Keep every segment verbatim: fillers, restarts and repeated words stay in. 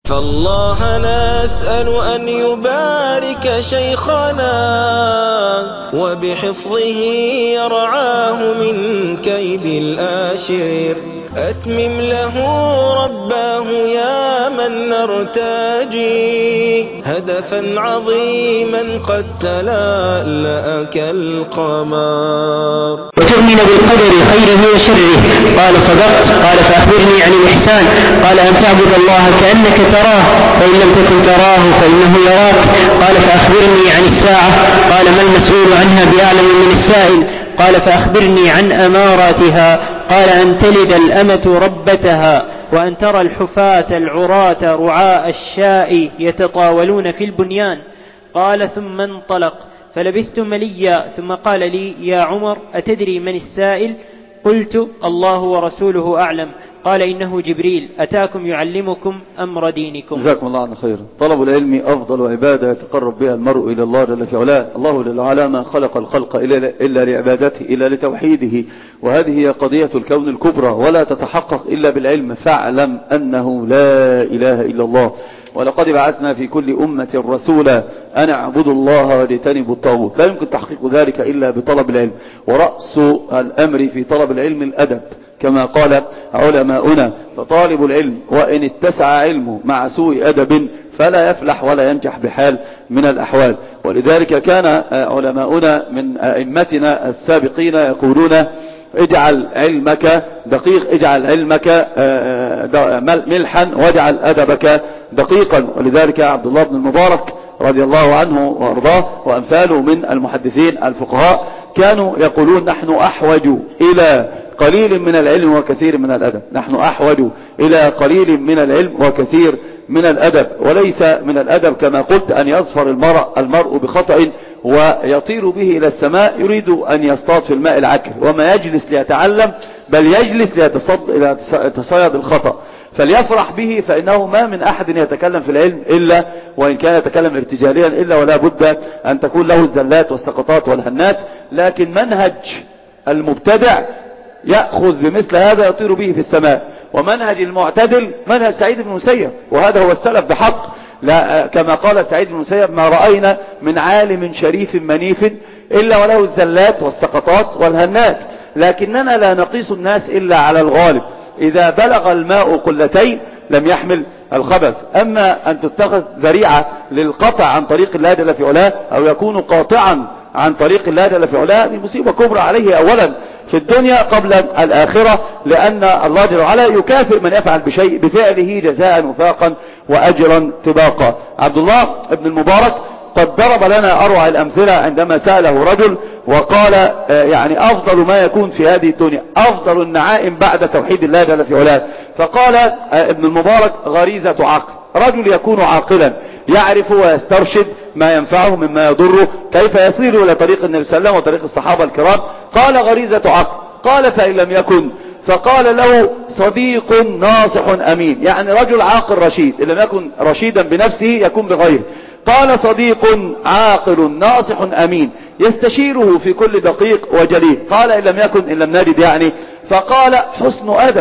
فالله نسأل أن يبارك شيخنا وبحفظه يرعاه من كيد الآشر. أتمم له رباه يا من نرتجي هدفا عظيما قد تلألأ كالقمر. وتؤمن بالقدر خيره وشره. قال صدقت. قال فأخبرني عن الإحسان. قال أن تعبد الله كأنك تراه فإن لم تكن تراه فإنه يراك. قال فأخبرني عن الساعة. قال ما المسؤول عنها بأعلم من السائل. قال فأخبرني عن أماراتها. قال أن تلد الأمة ربتها وأن ترى الحفاة العراة رعاء الشاء يتطاولون في البنيان. قال ثم انطلق فلبثت مليا ثم قال لي يا عمر أتدري من السائل؟ قلت الله ورسوله أعلم. قال إنه جبريل أتاكم يعلمكم أمر دينكم. جزاكم الله عنا خيرا. طلب العلم أفضل عبادة يتقرب بها المرء إلى الله جل في علاه. الله جل وعلا ما خلق الخلق إلا لعبادته إلا لتوحيده، وهذه هي قضية الكون الكبرى، ولا تتحقق إلا بالعلم. فاعلم أنه لا إله إلا الله، ولقد بعثنا في كل أمة رسولا أن اعبدوا الله واجتنبوا الطاغوت. لا يمكن تحقيق ذلك إلا بطلب العلم، ورأس الأمر في طلب العلم الأدب كما قال علماؤنا. فطالب العلم وإن اتسع علمه مع سوء أدب فلا يفلح ولا ينجح بحال من الأحوال. ولذلك كان علماؤنا من أئمتنا السابقين يقولون اجعل علمك دقيق، اجعل علمك ملحا واجعل أدبك دقيقا. ولذلك عبد الله بن المبارك رضي الله عنه وارضاه وأمثاله من المحدثين الفقهاء كانوا يقولون نحن أحوج إلى قليل من العلم وكثير من الأدب. نحن أحوج إلى قليل من العلم وكثير من الأدب، وليس من الأدب كما قلت أن يظفر المرء, المرء بخطأ ويطير به إلى السماء يريد أن يصطاد في الماء العكر، وما يجلس ليتعلم بل يجلس ليتصيد الخطأ فليفرح به. فإنه ما من أحد يتكلم في العلم إلا وإن كان يتكلم ارتجاليا إلا ولا بد أن تكون له الزلات والسقطات والهنات. لكن منهج المبتدع يأخذ بمثل هذا يطير به في السماء، ومنهج المعتدل منهج سعيد بن المسيب، وهذا هو السلف بحق. لا كما قال سعيد بن المسيب ما رأينا من عالم شريف منيف إلا وله الزلات والسقطات والهنات، لكننا لا نقيس الناس إلا على الغالب. إذا بلغ الماء قلتين لم يحمل الخبث. أما أن تتخذ ذريعة للقطع عن طريق الله جل في علاه أو يكون قاطعا عن طريق الله جل في علاه دي مصيبة كبرى عليه أولا في الدنيا قبل الآخرة، لأن الله جل وعلا يكافئ من يفعل بشيء بفعله جزاء وفاقا وأجرا طباقا. عبد الله بن المبارك قد ضرب لنا أروع الأمثلة عندما سأله رجل وقال يعني أفضل ما يكون في هذه الدنيا أفضل النعائم بعد توحيد الله جل في علاه. فقال ابن المبارك غريزة عقل. رجل يكون عاقلا يعرف ويسترشد ما ينفعه مما يضره، كيف يصير إلى طريق النبي صلى الله عليه وسلم وطريق الصحابة الكرام. قال غريزة عقل. قال فإن لم يكن؟ فقال له صديق ناصح أمين، يعني رجل عاقل رشيد، إن لم يكن رشيدا بنفسه يكون بغيره. قال صديق عاقل ناصح أمين يستشيره في كل دقيق وجليل. قال إن لم يكن إن لم نجد يعني. فقال حسن أدب.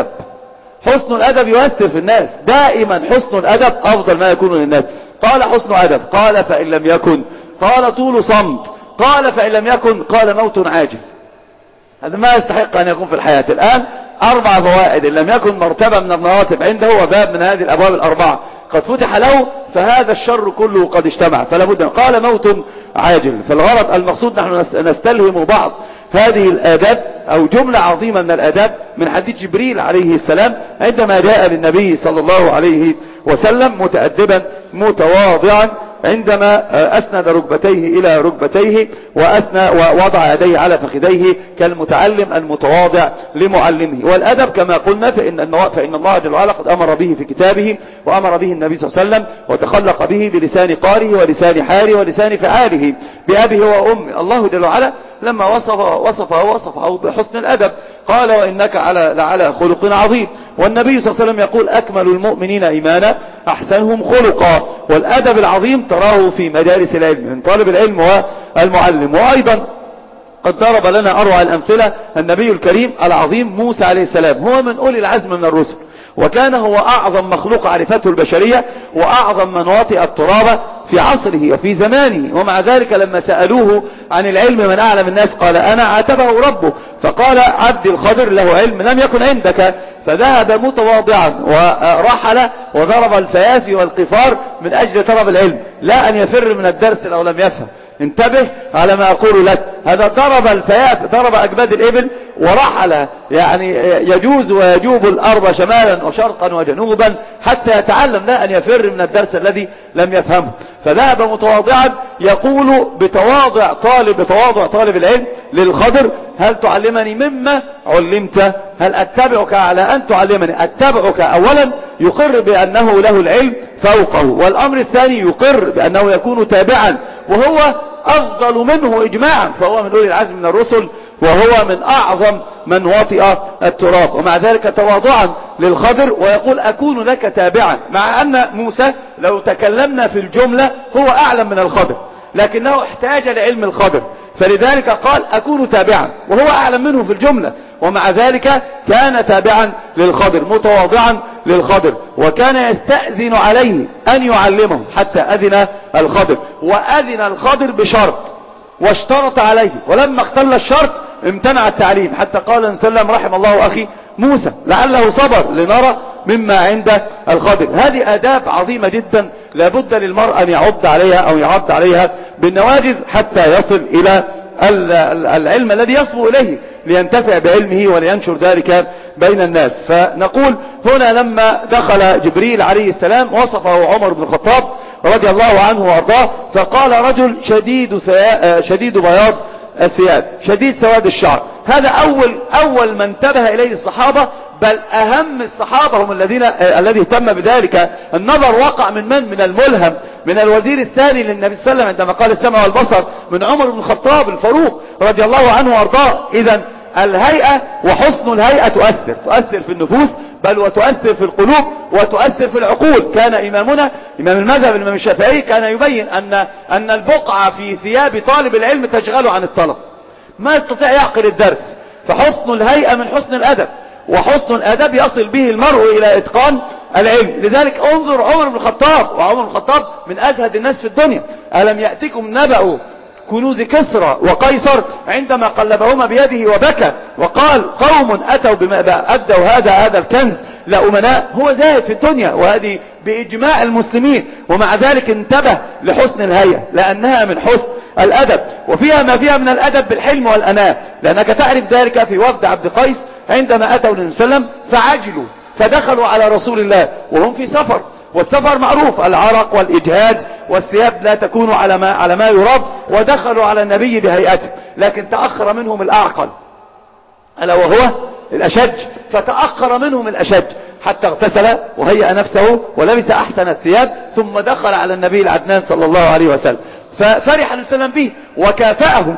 حسن الأدب يؤثر في الناس دائما، حسن الأدب أفضل ما يكون للناس. قال حسن أدب. قال فإن لم يكن؟ قال طول صمت. قال فإن لم يكن؟ قال موت عاجل. هذا ما يستحق أن يكون في الحياة. الآن أربع فوائد، إن لم يكن مرتبة من المراتب عنده وباب من هذه الأبواب الأربعة قد فتح له فهذا الشر كله قد اجتمع فلا بد. قال موت عاجل. فالغرض المقصود نحن نستلهم بعض هذه الآداب أو جملة عظيمة من الآداب من حديث جبريل عليه السلام عندما جاء للنبي صلى الله عليه وسلم متأدبا متواضعا عندما أسند ركبتيه إلى ركبتيه وأسنى ووضع يديه على فخذيه كالمتعلم المتواضع لمعلمه. والأدب كما قلنا فإن, فإن الله جل وعلا قد أمر به في كتابه وأمر به النبي صلى الله عليه وسلم وتخلق به بلسان قاره ولسان حاله ولسان فعاله بأبيه وأمه. الله جل وعلا لما وصف وصفه وصفه بحسن الأدب قال وإنك على لعلى خلق عظيم. والنبي صلى الله عليه وسلم يقول أكمل المؤمنين إيمانا أحسنهم خلقا. والأدب العظيم تراه في مدارس العلم من طالب العلم والمعلم. وأيضا قد ضرب لنا أروع الأمثلة النبي الكريم العظيم موسى عليه السلام، هو من أولي العزم من الرسل وكان هو أعظم مخلوق عرفته البشرية وأعظم من وطئ التراب في عصره وفي زمانه. ومع ذلك لما سألوه عن العلم من أعلم الناس قال أنا، عاتبه ربه فقال عبد الخضر له علم لم يكن عندك، فذهب متواضعا ورحل وضرب الفيافي والقفار من أجل طلب العلم، لا أن يفر من الدرس لو لم يفهم. انتبه على ما أقول لك، هذا ضرب الفيافي، ضرب أكباد الإبل ورحل، يعني يجوز ويجوب الأرض شمالا وشرقا وجنوبا حتى يتعلم، لا أن يفر من الدرس الذي لم يفهمه. فذهب متواضعا يقول بتواضع طالب بتواضع طالب العلم للخضر هل تعلمني مما علمت؟ هل أتبعك على أن تعلمني؟ أتبعك أولا يقر بأنه له العلم فوقه، والأمر الثاني يقر بأنه يكون تابعا وهو أفضل منه إجماعا، فهو من أولي العزم من الرسل وهو من أعظم من وطئ التراب. ومع ذلك تواضعا للخضر ويقول أكون لك تابعا، مع أن موسى لو تكلمنا في الجملة هو أعلم من الخضر لكنه احتاج لعلم الخضر، فلذلك قال أكون تابعا وهو أعلم منه في الجملة، ومع ذلك كان تابعا للخضر متواضعا للخضر، وكان يستأذن عليه أن يعلمه حتى أذن الخضر، وأذن الخضر بشرط واشترط عليه، ولما اختل الشرط امتنع التعليم، حتى قال صلى الله عليه وسلم رحم الله أخي موسى لعله صبر لنرى مما عند الخضر. هذه آداب عظيمة جدا لابد للمرء أن يعض عليها أو يعض عليها بالنواجذ حتى يصل إلى العلم الذي يصبو إليه لينتفع بعلمه ولينشر ذلك بين الناس. فنقول هنا لما دخل جبريل عليه السلام وصفه عمر بن الخطاب رضي الله عنه وارضاه فقال رجل شديد شديد بياض الثياب شديد سواد الشعر. هذا أول أول من انتبه إليه الصحابة، بل أهم الصحابة هم الذين الذي اهتم بذلك. النظر وقع من من من الملهم من الوزير الثاني للنبي صلى الله عليه وسلم عندما قال السمع والبصر من عمر بن الخطاب الفاروق رضي الله عنه وارضاه. إذا الهيئة وحسن الهيئة تؤثر تؤثر في النفوس بل وتؤثر في القلوب وتؤثر في العقول. كان إمامنا إمام المذهب الإمام الشافعي كان يبين أن أن البقعة في ثياب طالب العلم تشغله عن الطلب، ما يستطيع يعقل الدرس. فحسن الهيئة من حسن الأدب، وحسن الأدب يصل به المرء إلى إتقان العلم. لذلك انظر عمر بن الخطاب، وعمر بن الخطاب من أزهد الناس في الدنيا. ألم يأتكم نبأ كنوز كسرى وقيصر عندما قلبهما بيده وبكى وقال قوم أتوا بما أدوا هذا هذا الكنز لأمناء. هو زاهد في الدنيا وهذه بإجماع المسلمين، ومع ذلك انتبه لحسن الهيئة لأنها من حسن الأدب، وفيها ما فيها من الأدب بالحلم والأناة. لأنك تعرف ذلك في وفد عبد قيس عندما أتوا النبي صلى الله عليه وسلم فعجلوا فدخلوا على رسول الله وهم في سفر، والسفر معروف العرق والإجهاد والثياب لا تكون على ما على ما يراب، ودخلوا على النبي بهيئته، لكن تأخر منهم الأعقل ألا وهو الأشج، فتأخر منهم الأشج حتى اغتسل وهيأ نفسه ولبس أحسن الثياب ثم دخل على النبي العدنان صلى الله عليه وسلم. ففرح النبي صلى الله عليه وسلم به وكافأه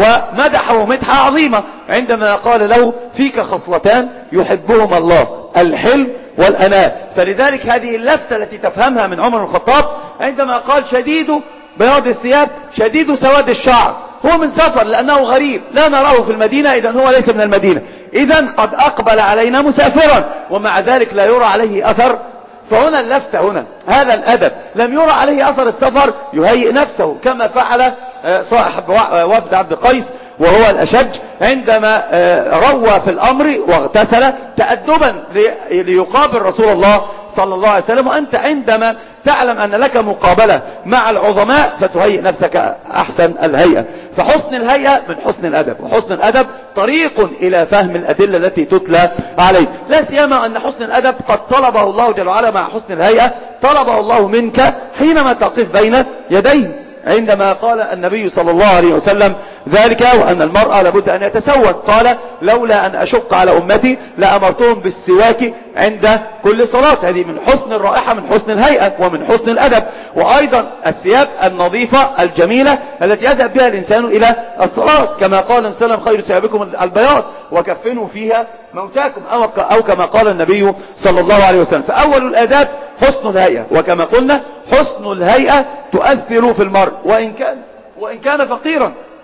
ومدحه مدحة عظيمة عندما قال له فيك خصلتان يحبهما الله الحلم والأناة. فلذلك هذه اللفتة التي تفهمها من عمر بن الخطاب عندما قال شديد بياض الثياب شديد سواد الشعر، هو من سفر لأنه غريب لا نراه في المدينة، إذن هو ليس من المدينة، إذن قد أقبل علينا مسافرا ومع ذلك لا يرى عليه أثر. فهنا اللفتة هنا هذا الأدب لم يرى عليه أثر السفر يهيئ نفسه كما فعل صاحب وفد عبد قيس وهو الأشج عندما روى في الأمر واغتسل تأدبا ليقابل رسول الله صلى الله عليه وسلم. وأنت عندما تعلم أن لك مقابلة مع العظماء فتهيئ نفسك أحسن الهيئة. فحسن الهيئة من حسن الأدب، وحسن الأدب طريق إلى فهم الأدلة التي تتلى عليك، لا سيما أن حسن الأدب قد طلبه الله جل وعلا مع حسن الهيئة، طلبه الله منك حينما تقف بين يديه عندما قال النبي صلى الله عليه وسلم ذلك، وأن المرأة لابد أن يتسود. قال لولا أن أشق على أمتي لأمرتهم بالسواك عند كل صلاة. هذه من حسن الرائحة من حسن الهيئة ومن حسن الأدب. وأيضا الثياب النظيفة الجميلة التي يذهب بها الإنسان إلى الصلاة كما قال صلى الله عليه وسلم خير ثيابكم البياض وكفنوا فيها موتاكم، أو كما قال النبي صلى الله عليه وسلم. فأول الآداب حسن الهيئة، وكما قلنا حسن الهيئة تؤثر في المرء وإن كان وإن كان فقيرا.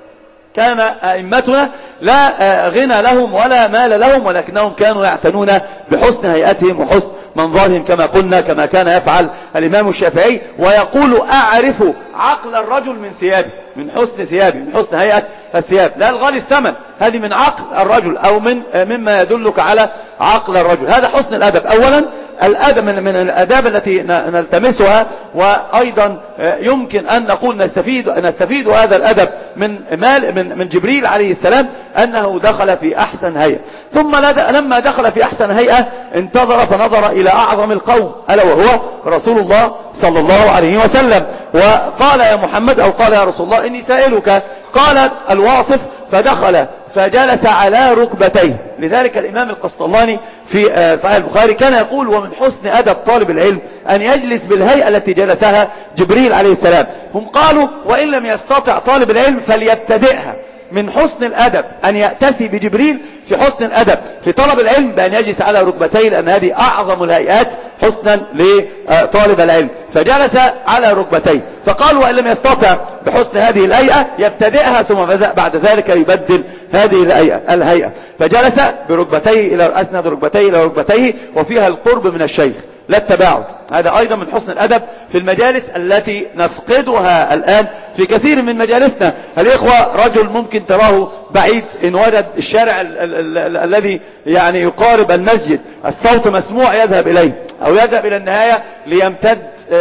كان أئمتنا لا غنى لهم ولا مال لهم، ولكنهم كانوا يعتنون بحسن هيئتهم وحسن منظرهم كما قلنا، كما كان يفعل الإمام الشافعي، ويقول أعرف عقل الرجل من ثيابه، من حسن ثيابه، من حسن هيئة الثياب، لا الغالي الثمن، هذه من عقل الرجل أو من مما يدلك على عقل الرجل. هذا حسن الأدب. أولا الأدب من, من الأداب التي نلتمسها، وأيضا يمكن أن نقول نستفيد, نستفيد هذا الأدب من, من, من جبريل عليه السلام، أنه دخل في أحسن هيئة، ثم لما دخل في أحسن هيئة انتظر فنظر إلى أعظم القوم ألا وهو رسول الله صلى الله عليه وسلم، وقال يا محمد أو قال يا رسول الله إني سائلك. قال الواصف فدخل فجلس على ركبتيه. لذلك الإمام القسطلاني في صحيح البخاري كان يقول ومن حسن أدب طالب العلم أن يجلس بالهيئة التي جلسها جبريل عليه السلام. هم قالوا وإن لم يستطع طالب العلم فليبتدئها. من حسن الأدب أن يأتسي بجبريل في حسن الأدب في طلب العلم بأن يجلس على ركبتيه، لأن هذه أعظم الهيئات حسنا لطالب العلم، فجلس على ركبتيه. فقالوا وإن لم يستطع بحسن هذه الهيئة يبتدئها، ثم بعد ذلك يبدل هذه الهيئة, الهيئة. فجلس بركبتيه إلى أسند ركبتيه إلى ركبتيه، وفيها القرب من الشيخ لا التباعد. هذا أيضا من حسن الأدب في المجالس التي نفقدها الآن في كثير من مجالسنا. الإخوة رجل ممكن تراه بعيد، إن وجد الشارع ال ال ال الذي يعني يقارب المسجد الصوت مسموع يذهب إليه، أو يذهب إلى النهاية ليمتد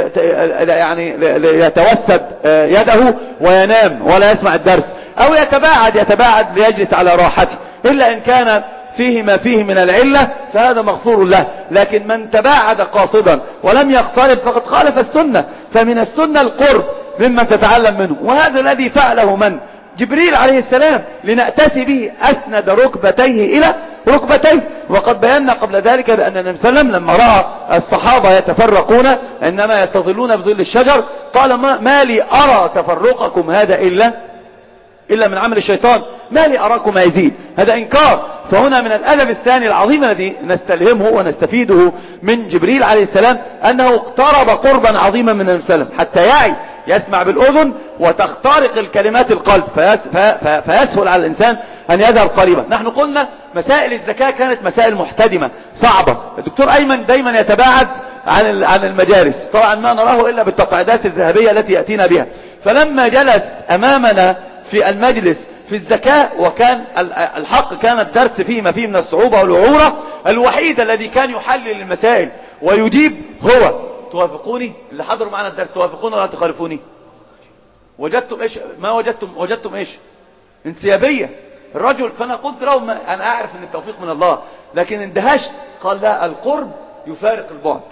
يعني ليتوسد يده وينام ولا يسمع الدرس، أو يتباعد يتباعد ليجلس على راحته، إلا إن كان فيه ما فيه من العلة فهذا مغفور له. لكن من تباعد قاصدا ولم يقترب فقد خالف السنة. فمن السنة القرب ممن تتعلم منه، وهذا الذي فعله من؟ جبريل عليه السلام، لنأتسي به أسند ركبتيه إلى ركبتيه. وقد بينا قبل ذلك بأن النبي صلى الله عليه وسلم لما رأى الصحابة يتفرقون إنما يستظلون بظل الشجر قال ما, ما لي أرى تفرقكم هذا إلا إلا من عمل الشيطان، ما لي أراكم يزيد. هذا إنكار. فهنا من الأدب الثاني العظيم الذي نستلهمه ونستفيده من جبريل عليه السلام أنه اقترب قربا عظيما من النبي صلى الله عليه وسلم، حتى يعي يسمع بالأذن وتخترق الكلمات القلب، فيس فيسهل على الإنسان أن يذهب قريبا. نحن قلنا مسائل الزكاة كانت مسائل محتدمة صعبة. الدكتور أيمن دايما يتباعد عن عن المجالس، طبعا ما نراه إلا بالتقاعدات الذهبية التي يأتينا بها. فلما جلس أمامنا في المجلس في الزكاة، وكان الحق كان الدرس فيه ما فيه من الصعوبة والوعورة، الوحيد الذي كان يحلل المسائل ويجيب هو. توافقوني اللي حضروا معنا الدرس؟ توافقوني ولا تخالفوني؟ وجدتم ايش؟ ما وجدتم وجدتم ايش؟ انسيابية الرجل. فانا قلت له ما انا اعرف ان التوفيق من الله، لكن اندهشت. قال لا، القرب يفارق البعد.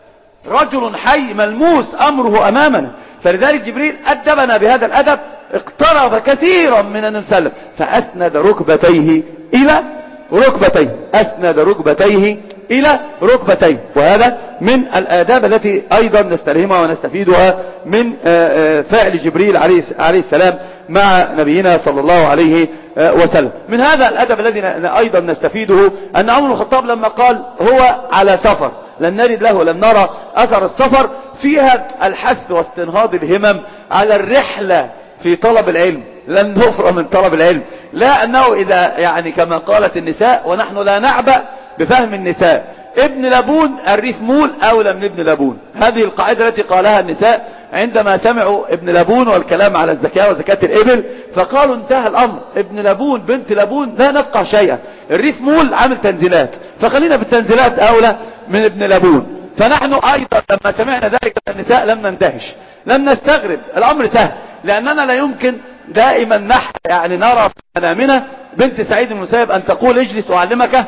رجل حي ملموس امره امامنا. فلذلك جبريل ادبنا بهذا الادب، اقترب كثيرا من النبي صلى الله عليه وسلم فاسند ركبتيه الى ركبتيه، اسند ركبتيه الى ركبتيه. وهذا من الاداب التي ايضا نستلهمها ونستفيدها من فعل جبريل عليه السلام مع نبينا صلى الله عليه وسلم. من هذا الادب الذي ايضا نستفيده ان عمر بن الخطاب لما قال هو على سفر لن نجد له لم نرى اثر السفر، فيها الحث واستنهاض الهمم على الرحلة في طلب العلم. لن نفر من طلب العلم، لا أنه إذا يعني كما قالت النساء، ونحن لا نعبأ بفهم النساء، ابن لبون الريف مول أولى من ابن لبون. هذه القاعدة التي قالها النساء عندما سمعوا ابن لبون والكلام على الزكاة وزكاة الإبل، فقالوا انتهى الأمر، ابن لبون بنت لبون لا نفقه شيئا، الريف مول عامل تنزيلات، فخلينا بالتنزيلات أولى من ابن لبون. فنحن أيضا لما سمعنا ذلك من النساء لم نندهش، لم نستغرب، الأمر سهل، لأننا لا يمكن دائما نحن يعني نرى في منامنا بنت سعيد بن المسيب أن تقول اجلس أعلمك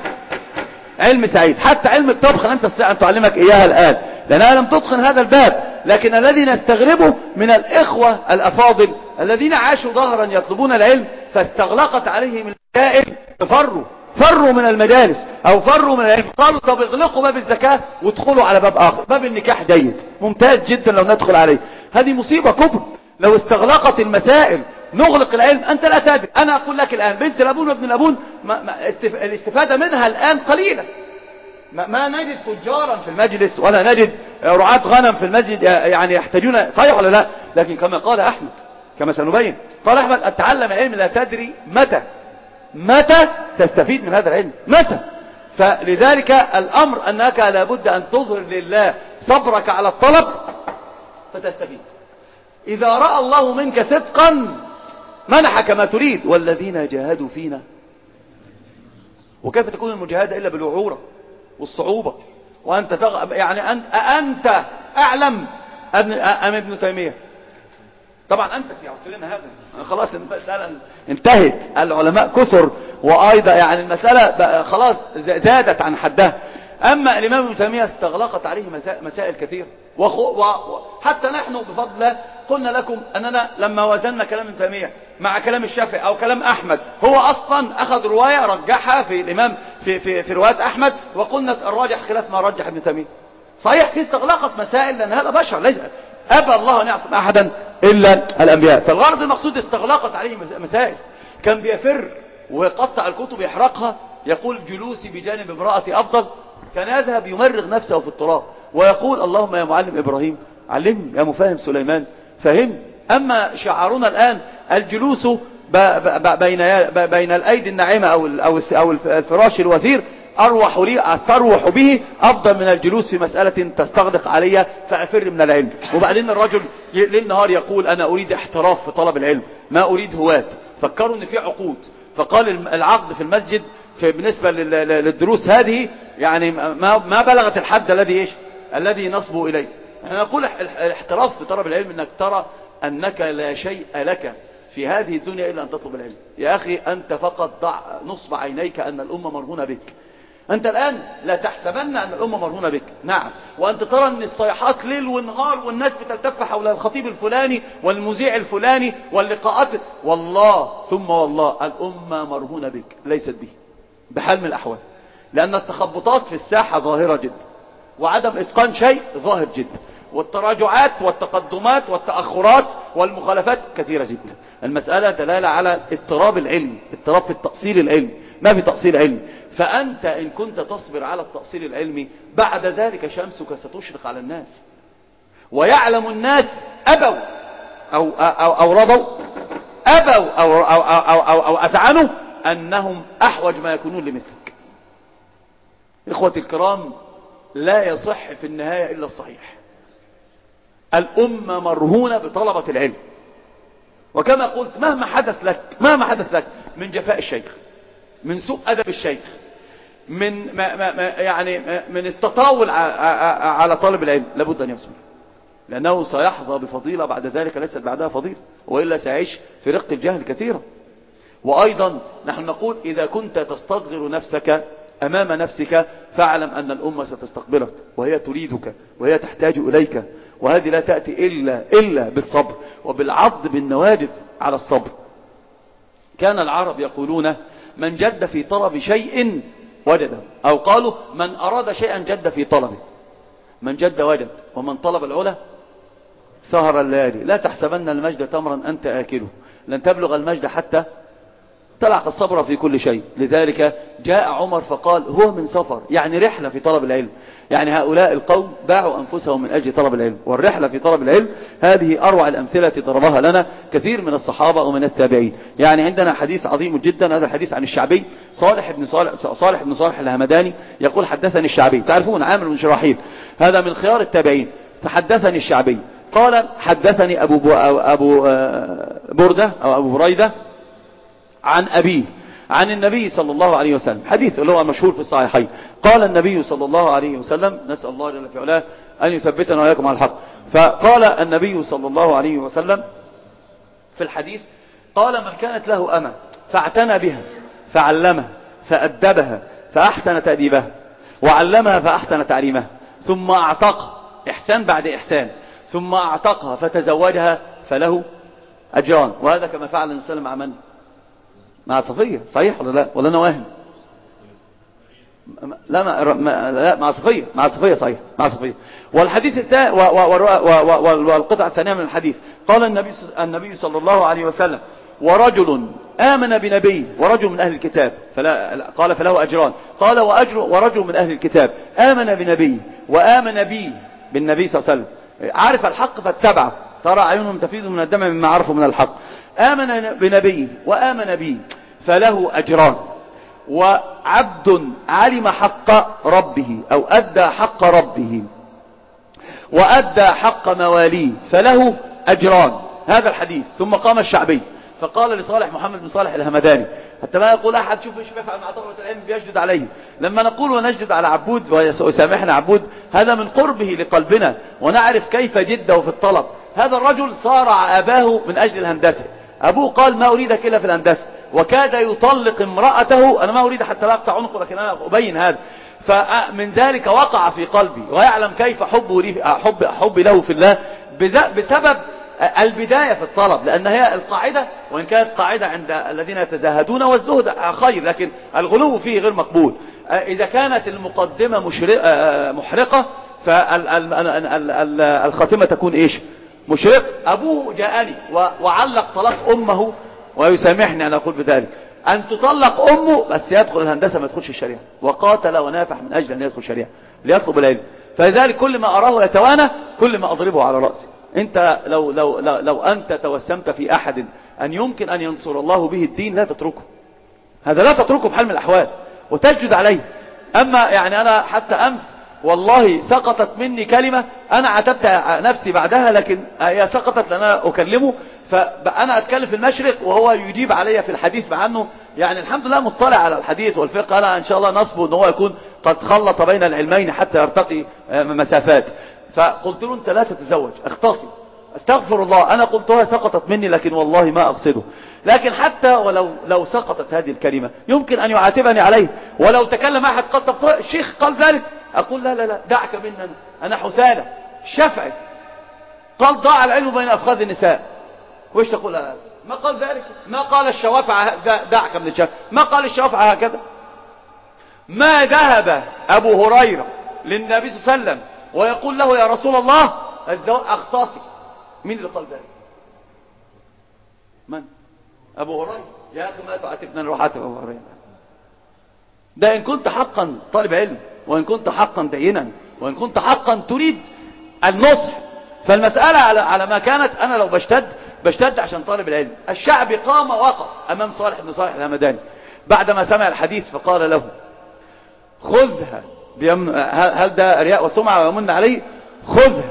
علم سعيد. حتى علم الطبخ لن تستطيع أن تعلمك إياها الآن لأنها لم تتقن هذا الباب. لكن الذي نستغربه من الإخوة الأفاضل الذين عاشوا ظهرا يطلبون العلم فاستغلقت عليهم المسائل، فروا فروا من المجالس أو فروا من العلم. قالوا طب اغلقوا باب الزكاة وادخلوا على باب آخر، باب النكاح جيد ممتاز جدا لو ندخل عليه. هذه مصيبة كبرى لو استغلقت المسائل نغلق العلم. أنت لا تدري، أنا أقول لك الآن بنت لابون وابن لابون ما ما استف... الاستفادة منها الآن قليلة. ما, ما نجد تجارا في المجلس ولا نجد رعاة غنم في المسجد يعني يحتاجون، صحيح ولا لا؟ لكن كما قال أحمد كما سنبين. قال أحمد أتعلم علم لا تدري متى متى تستفيد من هذا العلم، متى. فلذلك الأمر أنك لابد أن تظهر لله صبرك على الطلب فتستفيد. إذا رأى الله منك صدقا منحك ما تريد، والذين جاهدوا فينا. وكيف تكون المجاهدة إلا بالوعورة والصعوبة؟ وأنت تغ... يعني أنت, أنت أعلم أم ابن تيمية؟ طبعا أنت في عصرنا هذا خلاص المسألة انتهت، العلماء كثر، وأيضا يعني المسألة خلاص زادت عن حدها. أما الإمام ابن تيمية استغلقت عليه مسائل كثيرة، وحتى نحن بفضل الله قلنا لكم أننا لما وزننا كلام ابن تيمية مع كلام الشافعي أو كلام أحمد، هو أصلا أخذ رواية رجحها في الإمام في, في, في رواية أحمد، وقلنا الراجح خلاف ما رجح ابن تيمية. صحيح في استغلقت مسائل، لأن هذا بشر، ليس أبى الله أن يعصم أحدا إلا الأنبياء. فالغرض المقصود استغلقت عليه مسائل. كان بيفر ويقطع الكتب يحرقها، يقول جلوسي بجانب امرأتي أفضل. كان يذهب يمرغ نفسه في التراب ويقول اللهم يا معلم إبراهيم علمني، يا مفاهم سليمان فهم. أما شعارنا الآن الجلوس بين بين الأيدي الناعمة أو أو الفراش الوثير أروح لي أستروح به أفضل من الجلوس في مسألة تستغدق علي فأفر من العلم. وبعدين الرجل ليل نهار يقول أنا أريد احتراف في طلب العلم، ما أريد هواة. فكروا أن في عقود، فقال العقد في المسجد في بالنسبة للدروس هذه يعني ما ما بلغت الحد الذي إيش الذي نصبه إليه. أنا أقول الاحتراف في طلب العلم أنك ترى أنك لا شيء لك في هذه الدنيا إلا أن تطلب العلم. يا أخي أنت فقط ضع نصب عينيك أن الأمة مرهونة بك. أنت الآن لا تحسبن أن الأمة مرهونة بك، نعم، وأنت ترى أن الصيحات ليل ونهار والناس بتلتف حول الخطيب الفلاني والمذيع الفلاني واللقاءات، والله ثم والله الأمة مرهونة بك، ليست به بحال من الأحوال، لأن التخبطات في الساحة ظاهرة جدا، وعدم إتقان شيء ظاهر جدا، والتراجعات والتقدمات والتأخرات والمخالفات كثيرة جدا. المسألة دلالة على اضطراب العلم، اضطراب في التأصيل العلمي، ما في تأصيل علمي. فأنت إن كنت تصبر على التأصيل العلمي بعد ذلك شمسك ستشرق على الناس، ويعلم الناس أبوا أو, أو, أو رضوا أبوا أو, أو, أو, أو, أو أذعنوا أنهم أحوج ما يكونون لمثلك. إخوتي الكرام، لا يصح في النهاية إلا الصحيح. الأمة مرهونة بطلبة العلم، وكما قلت مهما حدث لك مهما حدث لك من جفاء الشيخ، من سوء أدب الشيخ، من ما ما يعني من التطاول على طالب العلم، لابد أن يصبر، لأنه سيحظى بفضيلة بعد ذلك ليست بعدها فضيلة، وإلا سيعيش في رق الجهل كثيرا. وأيضا نحن نقول إذا كنت تستصغر نفسك أمام نفسك فاعلم أن الأمة ستستقبلك، وهي تريدك وهي تحتاج إليك، وهذه لا تأتي إلا, إلا بالصبر وبالعض بالنواجذ على الصبر. كان العرب يقولون من جد في طلب شيء وجده، أو قالوا من أراد شيئا جد في طلبه، من جد وجد، ومن طلب العلا سهر الليالي. لا تحسبن المجد تمرا أنت آكله، لن تبلغ المجد حتى تلعق الصبر في كل شيء. لذلك جاء عمر فقال هو من سفر، يعني رحلة في طلب العلم. يعني هؤلاء القوم باعوا أنفسهم من أجل طلب العلم، والرحلة في طلب العلم هذه أروع الأمثلة ضربها لنا كثير من الصحابة ومن التابعين. يعني عندنا حديث عظيم جدا، هذا الحديث عن الشعبي صالح بن صالح, صالح بن صالح الهمداني يقول حدثني الشعبي، تعرفون عامر بن شراحيل هذا من خيار التابعين، فحدثني الشعبي قال حدثني أبو, بو أبو بردة أو أبو بريدة عن أبيه عن النبي صلى الله عليه وسلم، حديث اللي هو مشهور في الصحيحين. قال النبي صلى الله عليه وسلم، نسأل الله جل في علاه أن يثبتنا وإياكم على الحق، فقال النبي صلى الله عليه وسلم في الحديث قال من كانت له أمة فاعتنى بها فعلمها فأدبها فأحسن تأديبها وعلمها فأحسن تعليمها ثم أعتق، إحسان بعد إحسان، ثم أعتقها فتزوجها فله أجران. وهذا كما فعل النبي صلى الله عليه وسلم مع من؟ مع صفية، صحيح ولا لا؟ ولا أنا واهم؟ لا ما لا مع صفية، مع صفية صحيح، مع صفية. والحديث الثاني والقطعة الثانية من الحديث قال النبي النبي صلى الله عليه وسلم ورجل آمن بنبي ورجل من أهل الكتاب فلا قال فله أجران، قال وأجر ورجل من أهل الكتاب آمن بنبي وآمن بي بالنبي صلى الله عليه وسلم، عارف الحق فاتبعه ترى أعينهم تفيض من الدم مما عرفوا من الحق. آمن بنبيه وآمن به فله أجران، وعبد علم حق ربه أو أدى حق ربه وأدى حق مواليه فله أجران. هذا الحديث. ثم قام الشعبي فقال لصالح محمد بن صالح الهمداني، حتى ما يقول أحد شوف ايش بيفعل مع طلبة العلم بيشدد عليه. لما نقول ونجدد على عبود ويسامحنا عبود، هذا من قربه لقلبنا ونعرف كيف جده في الطلب. هذا الرجل صارع أباه من أجل الهندسة، أبوه قال ما أريدك إلا في الهندسة، وكاد يطلق امرأته. أنا ما أريد حتى لا أقطع عنقه لكن أنا أبين هذا. فمن ذلك وقع في قلبي، ويعلم كيف حبه لي حب حبي له في الله بسبب البداية في الطلب، لأن هي القاعدة، وإن كانت قاعدة عند الذين يتزاهدون والزهد خير، لكن الغلو فيه غير مقبول. إذا كانت المقدمة محرقة فالخاتمة تكون إيش؟ مشرق. أبوه جاءني وعلق طلاق أمه، ويسامحني أن أقول بذلك، أن تطلق أمه بس يدخل الهندسة ما يدخلش الشريعة، وقاتل ونافح من أجل أن يدخل الشريعة ليطلب العلم. فلذلك كل ما أراه يتوانى كل ما أضربه على رأسي. أنت لو, لو, لو, لو أنت توسمت في أحد أن يمكن أن ينصر الله به الدين لا تتركه، هذا لا تتركه بحال من الأحوال وتسجد عليه. أما يعني أنا حتى أمس والله سقطت مني كلمة أنا عتبت نفسي بعدها، لكن هي سقطت لأن أنا أكلمه، فأنا أتكلم في المشرق وهو يجيب علي في الحديث، مع أنه يعني الحمد لله مطلع على الحديث والفقه. أنا إن شاء الله نصبه أنه يكون قد خلط بين العلمين حتى يرتقي مسافات. فقلت له أنت لا تتزوج، اختصي، استغفر الله. أنا قلتها سقطت مني لكن والله ما أقصده، لكن حتى ولو لو سقطت هذه الكلمة يمكن أن يعاتبني عليه. ولو تكلم أحد قد الشيخ قال ذلك، أقول لا لا لا دعك مننا، أنا حثالة الشافعي قال ضاع العلم بين أفخاذ النساء، وإيش تقول هذا؟ ما قال ذلك، ما قال الشوافع دعك من الشافعي، ما قال الشوافع هكذا. ما ذهب أبو هريرة للنبي صلى الله عليه وسلم ويقول له يا رسول الله أختصي، مين اللي قال ذلك؟ من؟ أبو هريرة. يا أخي ما تعاتبنا نروح عاتب أبو هريرة. ده إن كنت حقا طالب علم، وإن كنت حقا دينا، وإن كنت حقا تريد النصح. فالمسألة على على ما كانت. أنا لو بشتد بشتد عشان طالب العلم. الشعب قام وقف أمام صالح بن صالح الهمداني بعدما سمع الحديث فقال له خذها بيمن... هل ده رياء وسمعة ويمن عليه؟ خذها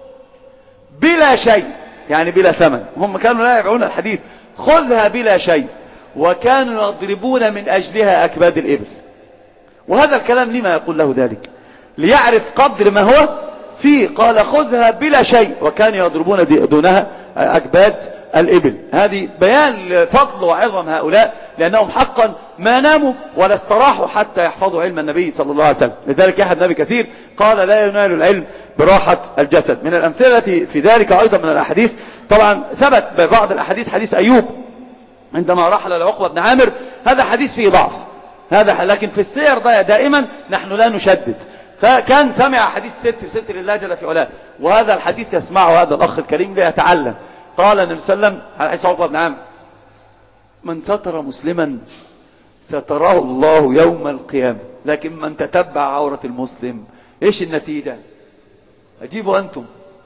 بلا شيء، يعني بلا ثمن. هم كانوا لا يبيعون الحديث. خذها بلا شيء، وكانوا يضربون من أجلها أكباد الإبل. وهذا الكلام لما يقول له ذلك؟ ليعرف قدر ما هو فيه. قال خذها بلا شيء، وكانوا يضربون دونها أكباد الإبل. هذه بيان فضل وعظم هؤلاء، لأنهم حقا ما ناموا ولا استراحوا حتى يحفظوا علم النبي صلى الله عليه وسلم. لذلك أحد النبي كثير قال لا ينال العلم براحة الجسد. من الأمثلة في ذلك أيضا من الأحاديث، طبعا ثبت ببعض الأحاديث حديث أيوب عندما رحل لعقبة بن عامر، هذا حديث فيه ضعف هذا، لكن في السير دائما نحن لا نشدد. فكان سمع حديث ستر ستر الله جل في علاه، وهذا الحديث يسمعه هذا الأخ الكريم ليتعلم. قال النبي صلى الله عليه وسلم على حديث عقبة بن عامر من ستر مسلما ستره الله يوم القيامة، لكن من تتبع عورة المسلم ايش النتيجة؟ اجيبوا انتم.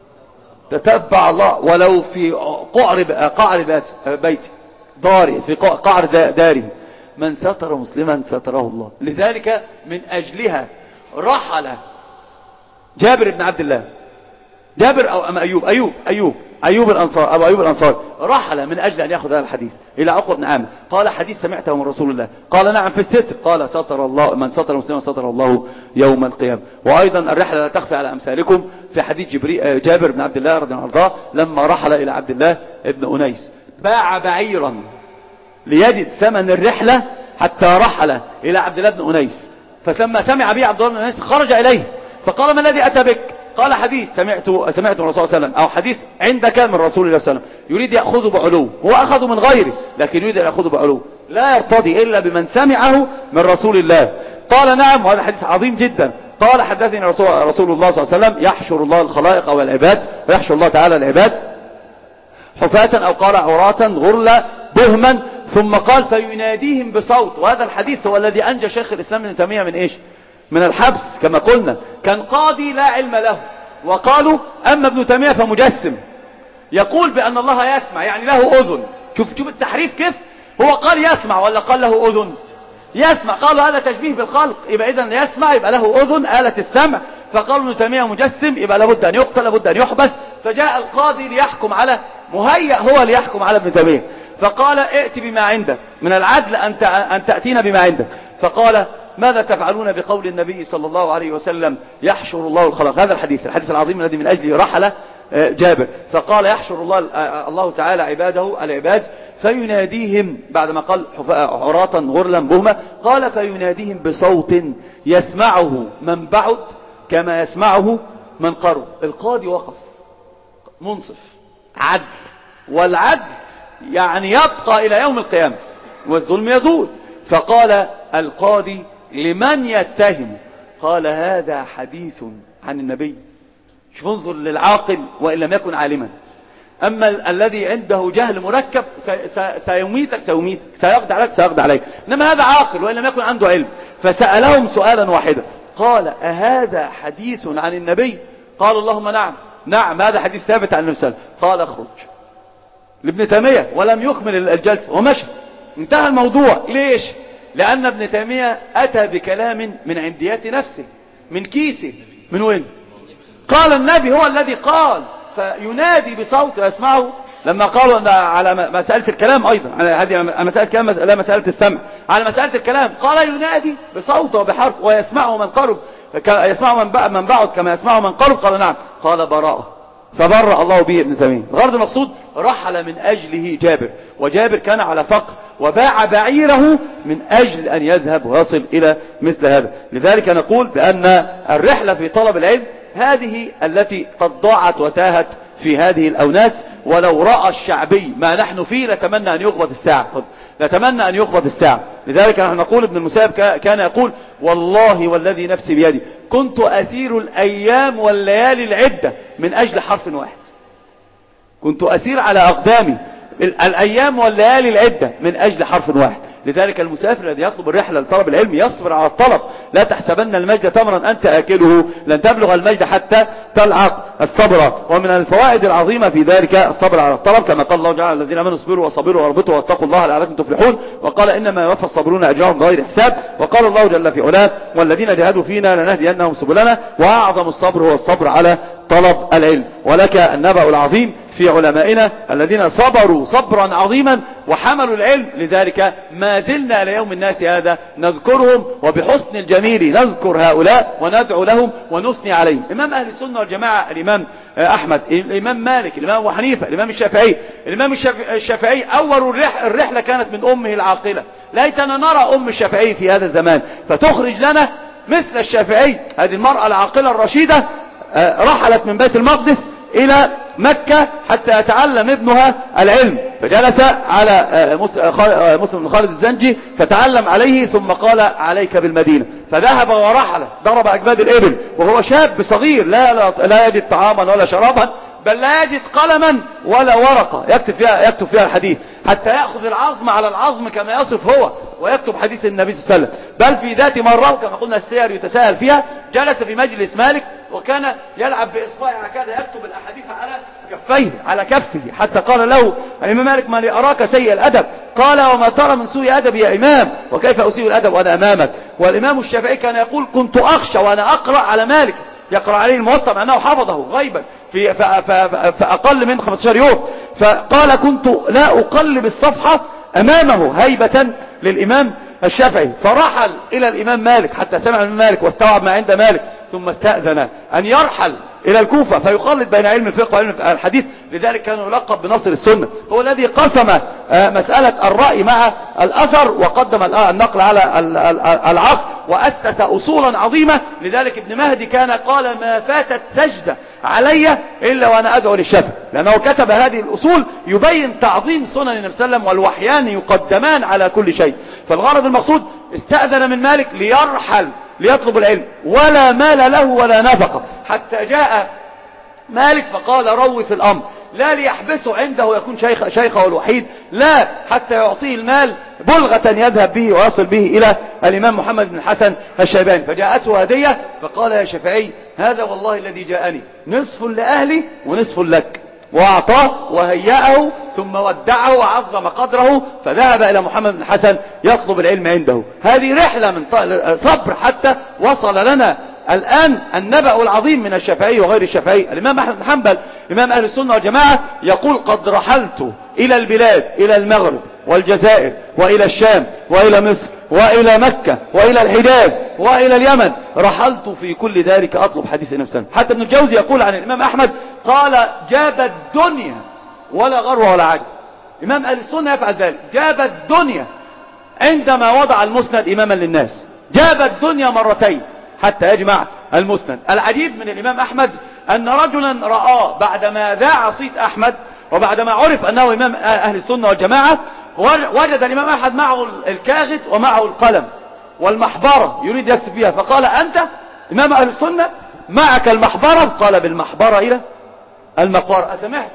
تتبع الله ولو في قعر قعر بيتي داري، في قعر داري. من ستر مسلما ستره الله. لذلك من أجلها رحل جابر بن عبد الله، جابر أو أم أيوب أيوب أيوب أيوب الأنصار أبو أيوب الأنصار رحل من أجل أن يأخذ هذا الحديث إلى عقبة بن عامر. قال حديث سمعته من رسول الله. قال نعم في الستر. قال ستر الله من ستر مسلما ستر الله يوم القيامة. وأيضا الرحلة لا تخفى على أمثالكم في حديث جبريل جابر بن عبد الله رضي الله عنه لما رحل إلى عبد الله بن أنيس باع بعيرا ليجد ثمن الرحلة حتى رحل إلى عبد الله بن أنيس. فلما سمع به عبد الله بن أنيس خرج إليه فقال ما الذي أتى بك؟ قال حديث سمعت سمعت من الرسول صلى الله عليه وسلم، أو حديث عندك من رسول الله صلى الله عليه وسلم يريد يأخذه بعلو. هو أخذه من غيره لكن يريد أن يأخذه بعلو، لا يرتضي إلا بمن سمعه من رسول الله. قال نعم، وهذا حديث عظيم جدا. قال حدثني رسول, رسول الله صلى الله عليه وسلم يحشر الله الخلائق أو العباد، ويحشر الله تعالى العباد حفاة أو قال عراة غرلا بهما، ثم قال فيناديهم بصوت. وهذا الحديث هو الذي أنجى شيخ الإسلام ابن تيمية من إيش؟ من الحبس. كما قلنا كان قاضي لا علم له، وقالوا أما ابن تيمية فمجسم، يقول بأن الله يسمع يعني له أذن. شوف شوف التحريف كيف، هو قال يسمع ولا قال له أذن؟ يسمع. قالوا هذا تشبيه بالخلق، يبقى إذن يسمع يبقى له أذن آلة السمع. فقالوا ابن تيمية مجسم، يبقى لابد أن يقتل، لابد أن يحبس. فجاء القاضي ليحكم على مهيأ هو ليحكم على ابن تيمية، فقال ائت بما عندك من العدل أن أن تأتينا بما عندك. فقال ماذا تفعلون بقول النبي صلى الله عليه وسلم يحشر الله الخلق؟ هذا الحديث الحديث العظيم الذي من أجله رحل جابر. فقال يحشر الله الله تعالى عباده العباد فيناديهم، بعدما قال عراة غرلا بهما، قال فيناديهم بصوت يسمعه من بعد كما يسمعه من قرب. القاضي وقف منصف عدل، والعدل يعني يبقى إلى يوم القيامة والظلم يزول. فقال القاضي لمن يتهم؟ قال هذا حديث عن النبي. شوف انظر للعاقل وإن لم يكن عالما. أما ال الذي عنده جهل مركب سيميتك سيميتك سيقضي عليك سيقضي عليك، إنما هذا عاقل وإن لم يكن عنده علم. فسألهم سؤالا واحدا، قال أهذا حديث عن النبي؟ قالوا اللهم نعم نعم هذا حديث ثابت عن النبي صلى الله عليه وسلم. قال اخرج لابن تيمية ولم يكمل الجلسة ومشى، انتهى الموضوع. ليش؟ لأن ابن تيمية أتى بكلام من عنديات نفسه، من كيسه. من وين؟ قال النبي هو الذي قال، فينادي بصوت يسمعه. لما قالوا أن على مسألة الكلام أيضا، على هذه مسألة الكلام لا مسألة السمع، على مسألة الكلام قال ينادي بصوت وبحرف ويسمعه من قرب، يسمعه من بعد كما يسمعه من قرب. قال نعم. قال براءة، فبرأ الله به ابن تيمية. الغرض المقصود رحل من أجله جابر، وجابر كان على فقر وباع بعيره من أجل أن يذهب ويصل إلى مثل هذا. لذلك نقول بأن الرحلة في طلب العلم هذه التي قد ضاعت وتاهت في هذه الأونات. ولو رأى الشعبي ما نحن فيه لتمنى أن يقبض الساعة، لتمنى أن يقبض الساعة. لذلك نحن نقول ابن المسيب كان يقول والله والذي نفسي بيدي كنت أسير الأيام والليالي العدة من أجل حرف واحد. كنت أسير على أقدامي الأيام والليالي العدة من أجل حرف واحد. لذلك المسافر الذي يطلب الرحلة لطلب العلم يصبر على الطلب. لا تحسبن المجد تمرا أنت آكله، لن تبلغ المجد حتى تلعق الصبر. ومن الفوائد العظيمة في ذلك الصبر على الطلب، كما قال الله تعالى الذين آمنوا اصبروا وصبروا واربطوا واتقوا الله لعلكم تفلحون. وقال إنما يوفى الصابرون أجرهم بغير حساب. وقال الله جل في علاه والذين جاهدوا فينا لنهدينهم سبلنا. وأعظم الصبر هو الصبر على طلب العلم. ولك النبأ العظيم في علمائنا الذين صبروا صبرا عظيما وحملوا العلم. لذلك ما زلنا ليوم الناس هذا نذكرهم، وبحسن الجميل نذكر هؤلاء وندعو لهم ونثني عليهم. إمام أهل السنة والجماعة الإمام أحمد، الإمام مالك، الإمام أبو حنيفة، الإمام الشافعي. الإمام الشافعي أول الرحلة كانت من أمه العاقلة. ليتنا نرى أم الشافعي في هذا الزمان فتخرج لنا مثل الشافعي. هذه المرأة العاقلة الرشيدة رحلت من بيت المقدس إلى مكة حتى يتعلم ابنها العلم، فجلس على مسلم بن خالد الزنجي فتعلم عليه، ثم قال عليك بالمدينة. فذهب ورحل ضرب أكباد الإبل وهو شاب صغير لا, لا, لا يجد طعاما ولا شرابا، بل لا يجد قلما ولا ورقة يكتب فيها, يكتب فيها الحديث، حتى يأخذ العظم على العظم كما يصف هو ويكتب حديث النبي صلى الله عليه وسلم. بل في ذات مرة كما قلنا السير يتساهل فيها، جلس في مجلس مالك وكان يلعب بإصبعه هكذا يكتب الأحاديث على كفيه على كفه، حتى قال له الإمام مالك ما لي أراك سيء الأدب؟ قال وما ترى من سوء أدب يا إمام؟ وكيف أسيء الأدب وأنا أمامك؟ والإمام الشافعي كان يقول كنت أخشى وأنا أقرأ على مالك يقرأ عليه الموطأ مع أنه حفظه غيبا في فأقل من خمسة عشر يوم. فقال كنت لا أقلب الصفحة أمامه هيبة للإمام الشافعي. فرحل إلى الإمام مالك حتى سمع الإمام مالك واستوعب ما عند مالك، ثم استأذن أن يرحل إلى الكوفة فيخلط بين علم الفقه وعلم الحديث. لذلك كان يلقب بناصر السنة، هو الذي قسم مسألة الرأي مع الأثر وقدم النقل على العقل وأسس أصولا عظيمة. لذلك ابن مهدي كان قال ما فاتت سجدة علي إلا وأنا أدعو للشافعي، لأنه كتب هذه الأصول يبين تعظيم سنن النبي صلى الله عليه وسلم، والوحيان يقدمان على كل شيء. فالغرض المقصود استأذن من مالك ليرحل ليطلب العلم، ولا مال له ولا نفقه، حتى جاء مالك فقال روي في الأمر، لا ليحبسه عنده يكون شيخ شيخه الوحيد، لا حتى يعطيه المال بلغة يذهب به ويصل به إلى الإمام محمد بن الحسن الشيباني. فجاءته هدية فقال يا شافعي هذا والله الذي جاءني نصف لأهلي ونصف لك، وأعطاه وهيأه ثم ودعه وعظم قدره، فذهب إلى محمد بن الحسن يطلب العلم عنده. هذه رحلة من صبر حتى وصل لنا الآن النبأ العظيم من الشافعي وغير الشافعي. الإمام أحمد بن حنبل إمام أهل السنة والجماعة يقول: قد رحلت إلى البلاد، إلى المغرب والجزائر وإلى الشام وإلى مصر وإلى مكة وإلى الحجاز وإلى اليمن، رحلت في كل ذلك أطلب حديث النبي صلى الله عليه وسلم. حتى ابن الجوزي يقول عن الإمام أحمد قال: جاب الدنيا ولا غرو ولا عجب. إمام أهل السنة يفعل ذلك، جاب الدنيا عندما وضع المسند إماما للناس، جاب الدنيا مرتين حتى يجمع المسند. العجيب من الإمام أحمد أن رجلا رآه بعدما ذاع صيت أحمد وبعدما عرف أنه إمام أهل السنة والجماعة، وجد الإمام أحمد معه الكاغد ومعه القلم والمحبرة يريد يكتب بها، فقال: أنت إمام أهل السنة معك المحبرة؟ قال: بالمحبرة إلى المقبرة. أسمعت؟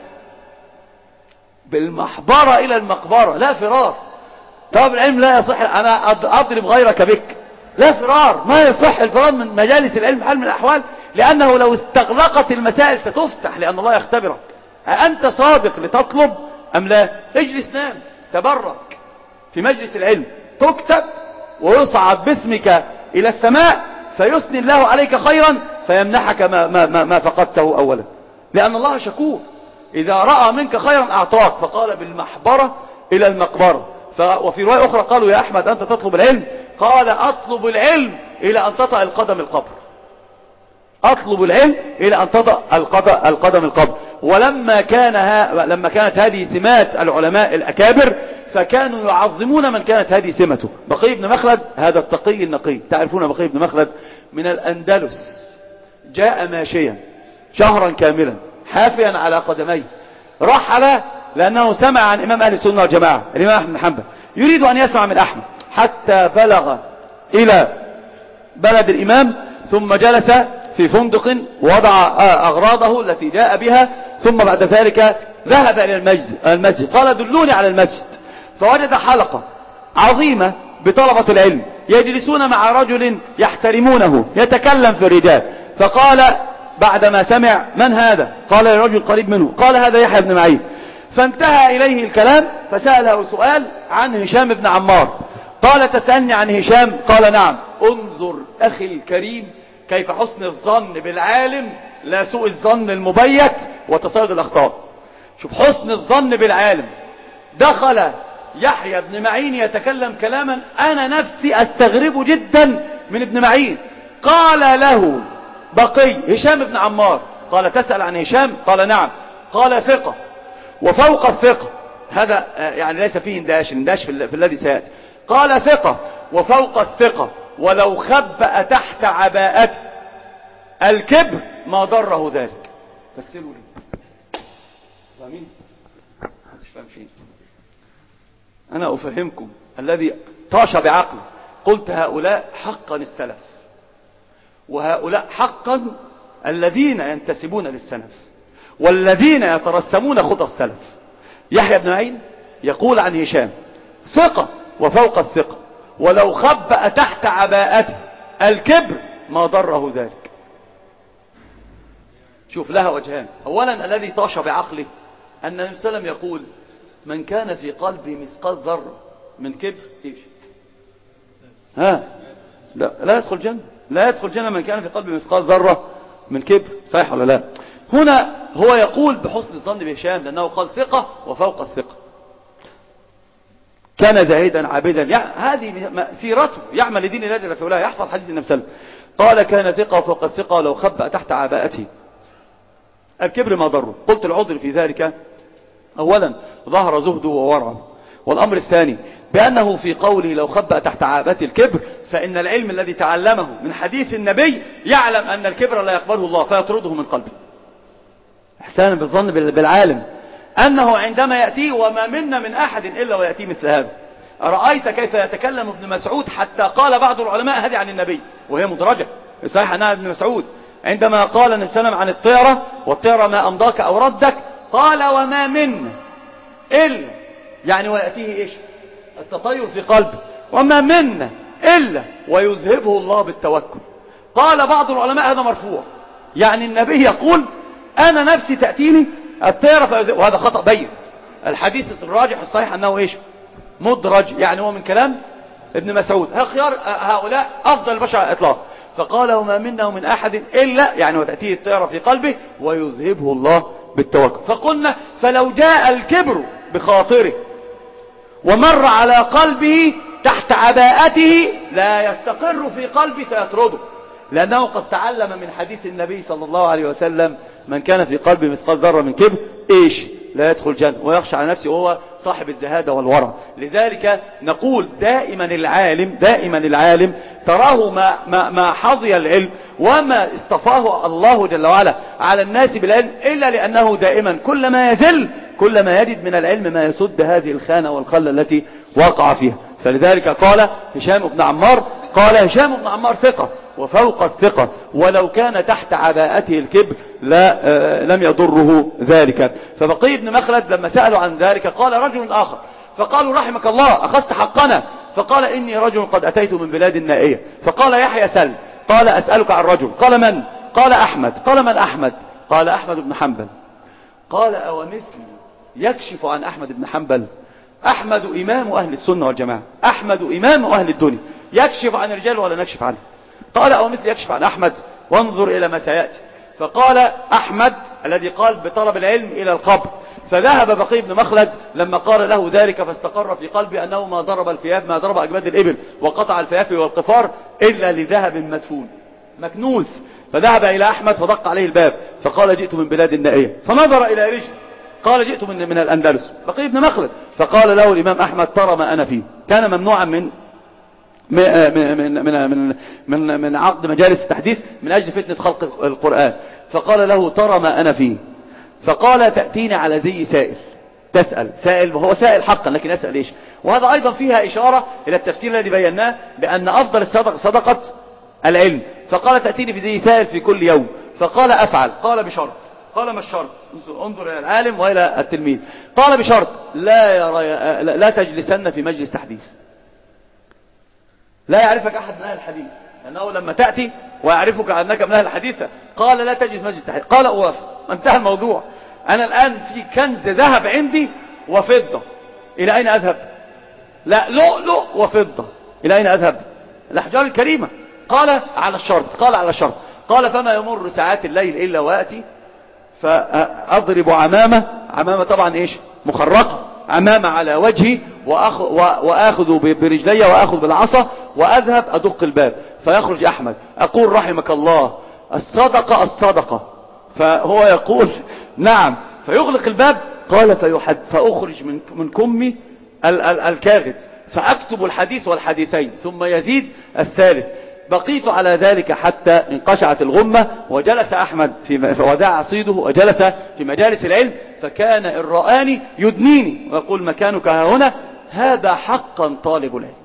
بالمحبرة إلى المقبرة، لا فرار. طب العلم لا يصح أنا أضرب غيرك بك، لا فرار، ما يصح الفرار من مجالس العلم حال من الأحوال، لأنه لو استغلقت المسائل ستفتح، لأن الله يختبرك. أنت صادق لتطلب أم لا؟ اجلس نام، تبرك في مجلس العلم، تكتب ويصعد باسمك إلى السماء، فيثني الله عليك خيرا فيمنحك ما, ما, ما, ما فقدته أولا، لأن الله شكور. إذا رأى منك خيرا أعطاك، فقال: بالمحبرة إلى المقبرة. وفي رواية أخرى قالوا: يا أحمد أنت تطلب العلم؟ قال: أطلب العلم إلى أن تطأ القدم القبر، أطلب العلم إلى أن تطأ القدم القبر. ولما كان ها لما كانت هذه سمات العلماء الأكابر، فكانوا يعظمون من كانت هذه سمته. بقي بن مخلد هذا التقي النقي، تعرفون بقي بن مخلد من الأندلس، جاء ماشيا شهرا كاملا حافيا على قدميه، رحل لأنه سمع عن إمام أهل السنة والجماعة الإمام أحمد بن حنبل، يريد أن يسمع من أحمد، حتى بلغ إلى بلد الإمام، ثم جلس في فندق وضع أغراضه التي جاء بها، ثم بعد ذلك ذهب إلى المسجد, المسجد. قال: دلوني على المسجد. فوجد حلقة عظيمة بطلبة العلم يجلسون مع رجل يحترمونه يتكلم في الرجال، فقال بعدما سمع: من هذا؟ قال: لرجل قريب منه. قال: هذا يحيى بن معين. فانتهى إليه الكلام، فسأله سؤال عن هشام بن عمار. قال: تسألني عن هشام؟ قال: نعم. انظر أخي الكريم كيف حسن الظن بالعالم لا سوء الظن المبيت وتصيد الأخطاء. شوف حسن الظن بالعالم. دخل يحيى بن معين يتكلم كلاما أنا نفسي أستغرب جدا من ابن معين. قال له بقي: هشام بن عمار. قال: تسأل عن هشام؟ قال: نعم. قال: ثقة وفوق الثقة. هذا يعني ليس فيه انداش، انداش في الذي سيأتي. قال: ثقة وفوق الثقة، ولو خبأ تحت عباءته الكبر ما ضره ذلك. فسروا لي. فاهمين؟ مش فاهم شيء. أنا أفهمكم الذي طاش بعقله. قلت: هؤلاء حقا السلف، وهؤلاء حقا الذين ينتسبون للسلف، والذين يترسمون خطى السلف. يحيى بن معين يقول عن هشام: ثقة وفوق الثقة، ولو خبأ تحت عباءته الكبر ما ضره ذلك. شوف لها وجهان. أولا الذي طاش بعقله أن النبي صلى الله عليه وسلم يقول: من كان في قلبه مثقال ذرة من كبر ايش؟ ها لا لا يدخل جنة، لا يدخل جنة من كان في قلبه مثقال ذرة من كبر. صحيح ولا لا؟ هنا هو يقول بحسن الظن بهشام لأنه قال ثقة وفوق الثقة. كان زاهدا عابدا، يعني هذه سيرته، يعمل لدين الله جل في علاه، يحفظ حديث النبي صلى الله عليه وسلم. قال: كان ثقة وفوق الثقة، لو خبأ تحت عباءته الكبر ما ضره. قلت العذر في ذلك: أولا ظهر زهده وورعه، والأمر الثاني بأنه في قوله لو خبأ تحت عباءته الكبر، فإن العلم الذي تعلمه من حديث النبي يعلم أن الكبر لا يقبله الله فيطرده من قلبه. احسانا بالظن بالعالم أنه عندما يأتيه، وما منا من أحد إلا ويأتيه مثل هذا. رأيت كيف يتكلم ابن مسعود حتى قال بعض العلماء هذه عن النبي وهي مدرجة، صحيح أنها ابن مسعود عندما قال النبي صلى الله عليه وسلم عن الطيرة: والطيرة ما أمضاك أو ردك، قال: وما منا إلا، يعني ويأتيه إيش؟ التطير في قلبه. وما منا إلا ويذهبه الله بالتوكل. قال بعض العلماء هذا مرفوع، يعني النبي يقول: أنا نفسي تأتيني الطيرة فيذهبه، وهذا خطأ بين. الحديث الراجح الصحيح أنه إيش؟ مدرج، يعني هو من كلام ابن مسعود. خيار هؤلاء أفضل البشر على الإطلاق. فقال وما منا ومن أحد إلا، يعني وتأتيه الطيرة في قلبه ويذهبه الله بالتوكل. فقلنا فلو جاء الكبر بخاطره ومر على قلبه تحت عباءته لا يستقر في قلبه، سيطرده، لأنه قد تعلم من حديث النبي صلى الله عليه وسلم من كان في قلبه مثقال ذرة من كبر إيش؟ لا يدخل الجنة ويخشى على نفسه وهو صاحب الزهادة والورع. لذلك نقول دائما العالم دائما العالم تراه ما, ما, ما حظي العلم وما اصطفاه الله جل وعلا على الناس بالعلم، إلا لأنه دائما كلما يذل كلما يجد من العلم ما يسد هذه الخانة والخلة التي وقع فيها. فلذلك قال هشام بن عمار، قال هشام بن عمار ثقة وفوق الثقة، ولو كان تحت عباءته الكبر لا آه لم يضره ذلك. فبقي بن مخلد لما سألوا عن ذلك قال رجل آخر، فقالوا رحمك الله أخذت حقنا، فقال إني رجل قد أتيت من بلاد النائية. فقال يحيى سل، قال أسألك عن رجل، قال من؟ قال أحمد. قال من أحمد؟ قال أحمد بن حنبل. قال أو مثلي يكشف عن أحمد بن حنبل؟ أحمد إمام أهل السنة والجماعة، أحمد إمام أهل الدنيا، يكشف عن الرجال ولا نكشف عنه؟ قال أو مثل يكشف عن أحمد، وانظر إلى ما سيأتي. فقال أحمد الذي قال بطلب العلم إلى القبر، فذهب بقي بن مخلد لما قال له ذلك فاستقر في قلبي أنه ما ضرب الفياف ما ضرب أجماد الإبل وقطع الفياف والقفار إلا لذهب مدفون مكنوز. فذهب إلى أحمد فدق عليه الباب فقال جئت من بلاد النائية، فنظر إلى رجل قال جئت من من الأندلس. بقي بن مخلد فقال له الإمام أحمد ترى ما أنا فيه، كان ممنوعا من من من من من من عقد مجالس التحديث من أجل فتنة خلق القرآن. فقال له ترى ما أنا فيه، فقال تأتيني على زي سائل، تسأل سائل وهو سائل حقا لكن أسأل إيش؟ وهذا أيضا فيها إشارة إلى التفسير الذي بيناه بأن أفضل الصدقة صدقة العلم. فقال تأتيني في زي سائل في كل يوم، فقال أفعل. قال بشرط. قال ما الشرط؟ انظر إلى العالم وإلى التلميذ. قال بشرط لا يرى لا تجلسن في مجلس تحديث، لا يعرفك أحد من أهل الحديث، لأنه لما تأتي ويعرفك أنك من أهل الحديث قال لا تجلس مجلس تحديث. قال أوافق. انتهى الموضوع. أنا الآن في كنز ذهب عندي وفضة، إلى أين أذهب؟ لا لؤلؤ وفضة، إلى أين أذهب؟ الأحجار الكريمة. قال على الشرط. قال على الشرط. قال فما يمر ساعات الليل إلا وأتي فأضرب عمامة، عمامة طبعا إيش؟ مخرقة، عمامة على وجهي، وأخ وآخذ برجلي وآخذ بالعصا وأذهب أدق الباب فيخرج أحمد أقول رحمك الله الصدقة الصدقة، فهو يقول نعم، فيغلق الباب. قال فيحد فأخرج من من كمي الكاغد فأكتب الحديث والحديثين ثم يزيد الثالث. بقيت على ذلك حتى انقشعت الغمة وجلس أحمد في وداع صيده وجلس في مجالس العلم، فكان إن رآني يدنيني ويقول مكانك هنا، هذا حقا طالب العلم،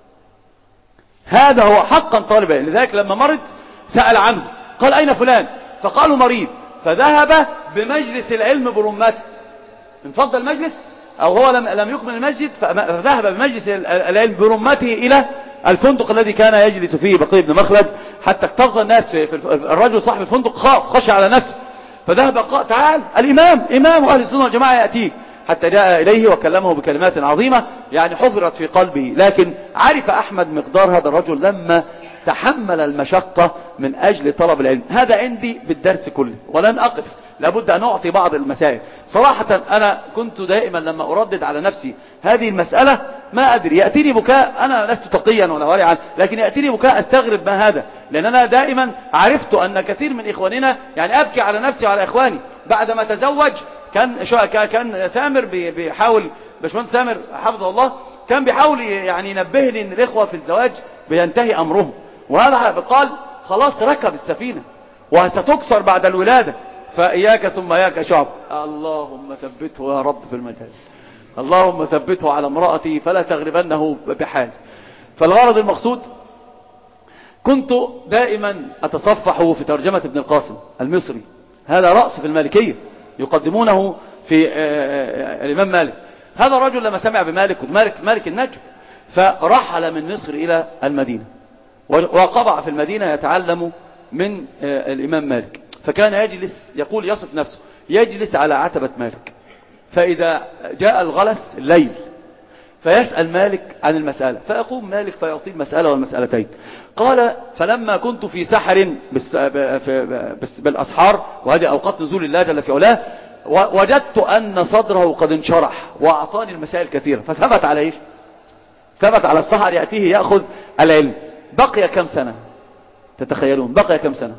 هذا هو حقا طالب العلم. لذلك لما مرض سأل عنه قال أين فلان؟ فقالوا مريض، فذهب بمجلس العلم برمته، انفض المجلس أو هو لم لم يكمل المسجد، فذهب بمجلس العلم برمته إلى الفندق الذي كان يجلس فيه بقي بن مخلد، حتى اكتظ الناس في الرجل صاحب الفندق خاف خشى على نفسه، فذهب قال تعال الإمام إمام أهل السنة والجماعة يأتيه، حتى جاء إليه وكلمه بكلمات عظيمة يعني حضرت في قلبه. لكن عرف أحمد مقدار هذا الرجل لما تحمل المشقة من أجل طلب العلم. هذا عندي بالدرس كله ولن أقف، لابد أن أعطي بعض المسائل. صراحة أنا كنت دائما لما أردد على نفسي هذه المسألة ما أدري، يأتيني بكاء، أنا لست تقيا ولا ورعا، لكن يأتيني بكاء أستغرب ما هذا، لأن أنا دائما عرفت أن كثير من إخواننا يعني أبكي على نفسي وعلى إخواني بعدما تزوج. كان شو كان ثامر بيحاول، باشمهندس ثامر حفظه الله، كان بيحاول يعني ينبهني ان الاخوه في الزواج بينتهي امرهم، وهذا قال خلاص ركب السفينه وستكسر بعد الولاده، فاياك ثم اياك شعب. اللهم ثبته يا رب في المجال، اللهم ثبته على امرأتي فلا تغربنه بحال. فالغرض المقصود كنت دائما اتصفح في ترجمه ابن القاسم المصري، هذا رأس في المالكيه يقدمونه في الإمام مالك. هذا الرجل لما سمع بمالك مالك, مالك النجم فرحل من مصر إلى المدينة وقبع في المدينة يتعلم من الإمام مالك. فكان يجلس يقول يصف نفسه يجلس على عتبة مالك، فإذا جاء الغلس الليل فيسأل مالك عن المسألة، فيقوم مالك فيعطيه المسألة والمسألتين. قال فلما كنت في سحر بالأسحار، وهذه أوقات نزول الله جل في علاه، وجدت أن صدره قد انشرح وأعطاني المسائل كثيرة، فثبت على إيش؟ ثبت على السحر يأتيه يأخذ العلم. بقي كم سنة تتخيلون؟ بقي كم سنة؟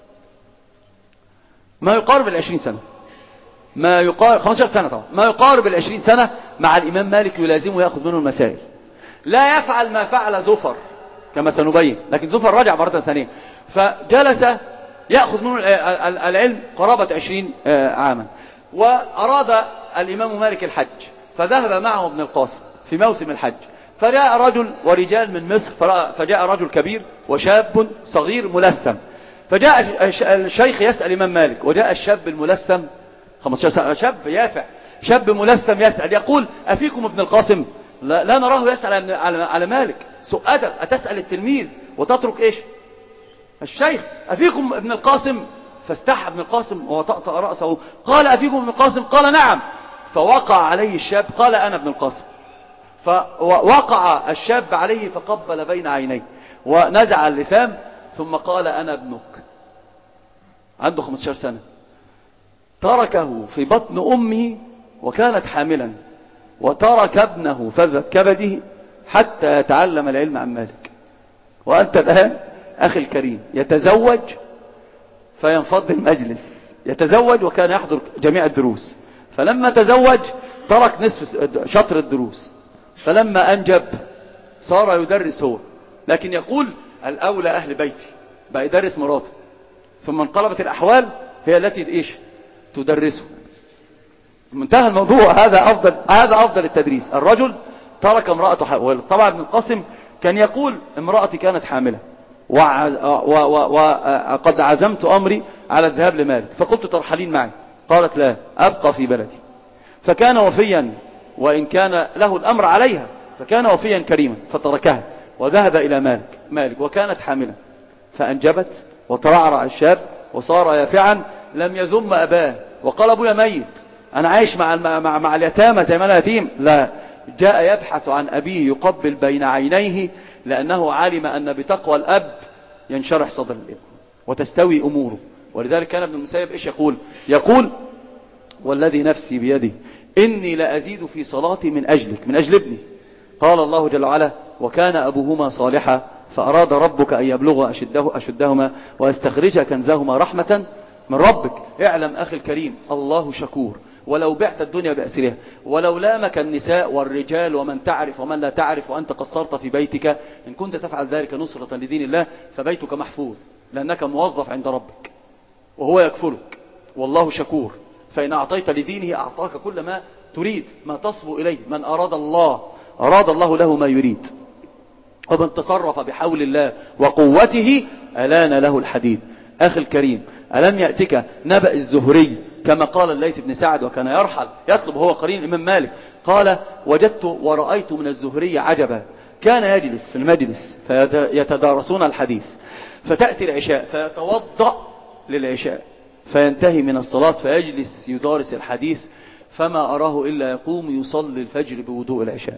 ما يقارب العشرين سنة، ما يقارب خمسة عشر سنة طبعا، ما يقارب العشرين سنة مع الإمام مالك يلازمه يأخذ منه المسائل. لا يفعل ما فعل زفر كما سنبين، لكن زفر رجع مرة ثانية، فجلس يأخذ منه العلم قرابة عشرين عاما. وأراد الإمام مالك الحج، فذهب معه ابن القاسم في موسم الحج، فجاء رجل ورجال من مصر، فجاء رجل كبير وشاب صغير ملثم، فجاء الشيخ يسأل الإمام مالك، وجاء الشاب الملثم خمسة عشر سنة، شاب يافع، شاب ملثم يسأل، يقول أفيكم ابن القاسم؟ لا, لا نراه يسأل على, على مالك. سوء أدب، أتسأل التلميذ وتترك إيش الشيخ؟ أفيكم ابن القاسم؟ فاستحى ابن القاسم وطأطأ رأسه، قال أفيكم ابن القاسم؟ قال نعم. فوقع عليه الشاب، قال أنا ابن القاسم. فوقع الشاب عليه فقبل بين عينيه ونزع اللثام، ثم قال أنا ابنك. عنده خمسة عشر سنة، تركه في بطن أمه وكانت حاملا، وترك ابنه فذ كبده حتى يتعلم العلم عن مالك. وأنت الآن أخي الكريم يتزوج فينفض المجلس، يتزوج وكان يحضر جميع الدروس، فلما تزوج ترك نصف شطر الدروس، فلما أنجب صار يدرس هو، لكن يقول الأولى أهل بيتي، بقى يدرس مراته، ثم انقلبت الأحوال هي التي إيش تدرسه. منتهى الموضوع. هذا أفضل هذا أفضل التدريس. الرجل ترك امرأته حاملة. طبعا ابن القاسم كان يقول امرأتي كانت حاملة وقد عزمت أمري على الذهاب لمالك، فقلت ترحلين معي؟ قالت لا، أبقى في بلدي. فكان وفيا وإن كان له الأمر عليها، فكان وفيا كريما فتركها وذهب إلى مالك مالك وكانت حاملة، فأنجبت وترعرع الشاب وصار يافعا، لم يذم أباه وقال أبويا ميت، أنا عايش مع مع, مع اليتامى زي ما أنا يتيم، لا، جاء يبحث عن أبيه يقبل بين عينيه، لأنه علم أن بتقوى الأب ينشرح صدر الابن وتستوي أموره. ولذلك كان ابن المسيب إيش يقول؟ يقول والذي نفسي بيده إني لأزيد في صلاتي من أجلك، من أجل ابني. قال الله جل وعلا وكان أبوهما صالحا فأراد ربك أن يبلغ أشده أشدهما ويستخرج كنزهما رحمة من ربك. اعلم أخي الكريم الله شكور، ولو بعت الدنيا بأسرها، ولو لامك النساء والرجال ومن تعرف ومن لا تعرف، وأنت قصرت في بيتك، إن كنت تفعل ذلك نصرة لدين الله فبيتك محفوظ، لأنك موظف عند ربك وهو يكفلك، والله شكور. فإن أعطيت لدينه أعطاك كل ما تريد، ما تصبو إليه. من أراد الله أراد الله له ما يريد، ومن تصرف بحول الله وقوته ألان له الحديد. أخي الكريم، ألم يأتك نبأ الزهري كما قال الليث بن سعد، وكان يرحل يطلب هو قرين الإمام مالك، قال وجدت ورأيت من الزهري عجبا، كان يجلس في المجلس فيتدارسون الحديث، فتأتي العشاء فيتوضأ للعشاء، فينتهي من الصلاة فيجلس يدارس الحديث، فما أراه إلا يقوم يصلي الفجر بوضوء العشاء.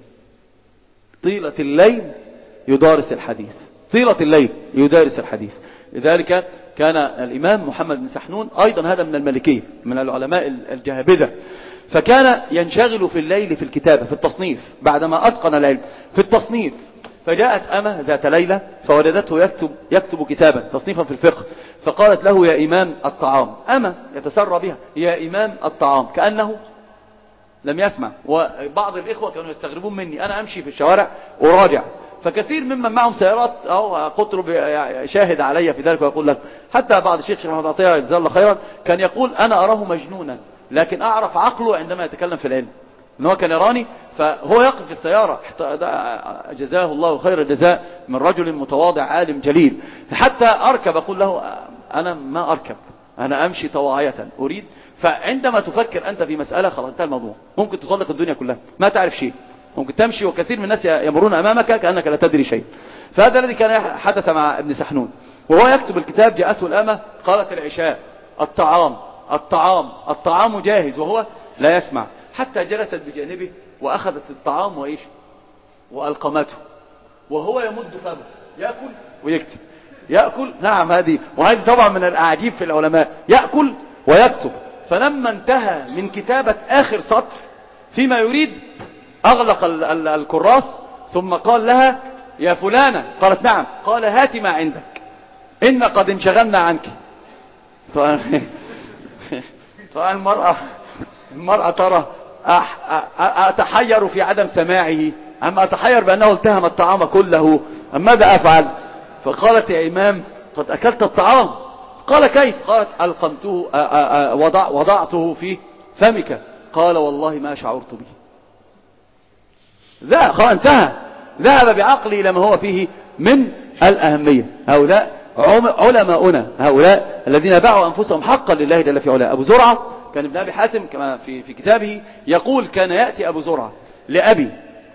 طيلة الليل يدارس الحديث، طيلة الليل يدارس الحديث. لذلك كان الإمام محمد بن سحنون أيضا هذا من المالكية، من العلماء الجهابذة، فكان ينشغل في الليل في الكتابة، في التصنيف، بعدما أتقن العلم في التصنيف. فجاءت أمة ذات ليلة فوجدته يكتب, يكتب كتابا تصنيفا في الفقه، فقالت له يا إمام الطعام. أمة يتسرى بها، يا إمام الطعام، كأنه لم يسمع. وبعض الإخوة كانوا يستغربون مني، أنا أمشي في الشوارع وراجع، فكثير ممن معهم سيارات أو قطر شاهد علي في ذلك، ويقول لك حتى بعض الشيخ شيخ محمد عطية جزاه الله خيرا كان يقول أنا أراه مجنونا، لكن أعرف عقله عندما يتكلم في العلم، إن هو كان يراني فهو يقف في السيارة، جزاه الله خير الجزاء، من رجل متواضع عالم جليل، حتى أركب أقول له أنا ما أركب، أنا أمشي طواعية أريد. فعندما تفكر أنت في مسألة خلاص انتهى الموضوع، ممكن تطلق الدنيا كلها ما تعرف شيء، ممكن تمشي وكثير من الناس يمرون أمامك كأنك لا تدري شيء. فهذا الذي كان حدث مع ابن سحنون، وهو يكتب الكتاب جاءته الأمة قالت العشاء الطعام، الطعام الطعام جاهز وهو لا يسمع، حتى جلست بجانبه وأخذت الطعام وإيش وألقمته وهو يمد فمه يأكل ويكتب، يأكل. نعم، هذه وهذه طبعا من الأعاجيب في العلماء، يأكل ويكتب. فلما انتهى من كتابة آخر سطر فيما يريد أغلق ال ال الكراس، ثم قال لها يا فلانة، قالت نعم، قال هات ما عندك إن قد انشغلنا عنك. فالمرأة المرأة ترى أح أتحير في عدم سماعه أم أتحير بأنه التهم الطعام كله أم ماذا أفعل؟ فقالت يا إمام قد أكلت الطعام. قال كيف؟ قالت ألقمته وضع وضعته في فمك. قال والله ما شعرت به. ذهب انتهى، ذهب بعقلي إلى ما هو فيه من الأهمية. هؤلاء علماؤنا، هؤلاء الذين باعوا أنفسهم حقا لله جل في علاه. أبو زرعة كان ابن أبي حاتم كما في في كتابه يقول كان يأتي أبو زرعة لأبي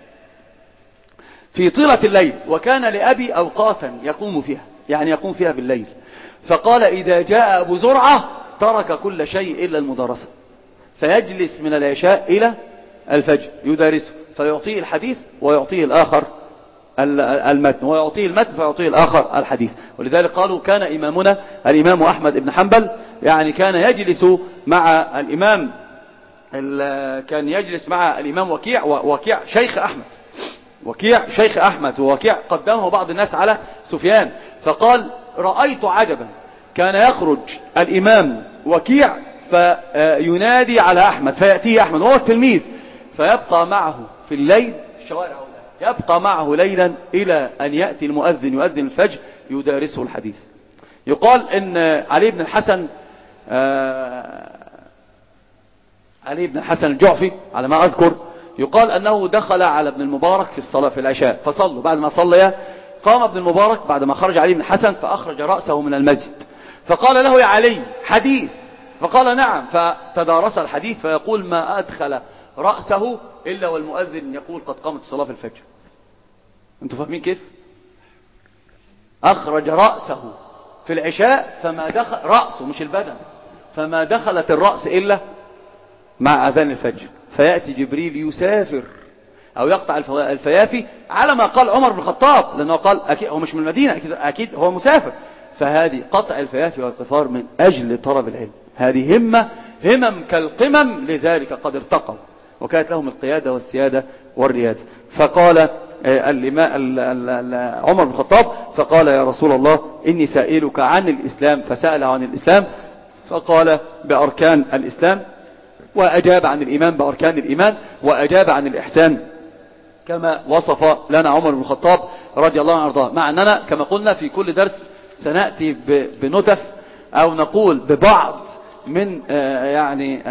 في طيلة الليل، وكان لأبي أوقاتا يقوم فيها، يعني يقوم فيها بالليل. فقال إذا جاء أبو زرعة ترك كل شيء إلا المدارسة، فيجلس من العشاء إلى الفجر يدارسه، فيعطيه الحديث ويعطيه الآخر المتن، ويعطيه المتن فيعطيه الآخر الحديث. ولذلك قالوا كان إمامنا الإمام أحمد بن حنبل يعني كان يجلس مع الإمام كان يجلس مع الإمام وكيع، ووكيع شيخ أحمد، وكيع شيخ أحمد، ووكيع قدمه بعض الناس على سفيان. فقال رأيت عجبا، كان يخرج الإمام وكيع فينادي على أحمد فيأتيه أحمد وهو التلميذ، فيبقى معه في الليل الشوارع، يبقى معه ليلا إلى أن يأتي المؤذن يؤذن الفجر يدارسه الحديث. يقال إن علي بن الحسن آه علي بن الحسن الجعفي على ما أذكر، يقال أنه دخل على ابن المبارك في الصلاة في العشاء فصلوا. بعد ما صلى قام ابن المبارك بعد ما خرج علي بن الحسن فأخرج رأسه من المسجد، فقال له يا علي حديث، فقال نعم، فتدارس الحديث، فيقول ما أدخل رأسه إلا والمؤذن يقول قد قامت الصلاة في الفجر. أنتوا فاهمين كيف؟ أخرج رأسه في العشاء فما دخل رأسه مش البدن، فما دخلت الرأس إلا مع أذان الفجر، فيأتي جبريل يسافر أو يقطع الفيافي على ما قال عمر بن الخطاب، لأنه قال أكيد هو مش من المدينة، أكيد, أكيد هو مسافر. فهذه قطع الفيافي والقفار من أجل طلب العلم، هذه همة همم كالقمم، لذلك قد ارتقوا وكانت لهم القيادة والسيادة والريادة. فقال عمر بن الخطاب فقال يا رسول الله إني سائلك عن الإسلام، فسأل عن الإسلام فقال بأركان الإسلام، وأجاب عن الإيمان بأركان الإيمان، وأجاب عن الإحسان كما وصف لنا عمر بن الخطاب رضي الله عنه وارضاه. مع أننا كما قلنا في كل درس سنأتي بنتف أو نقول ببعض من يعني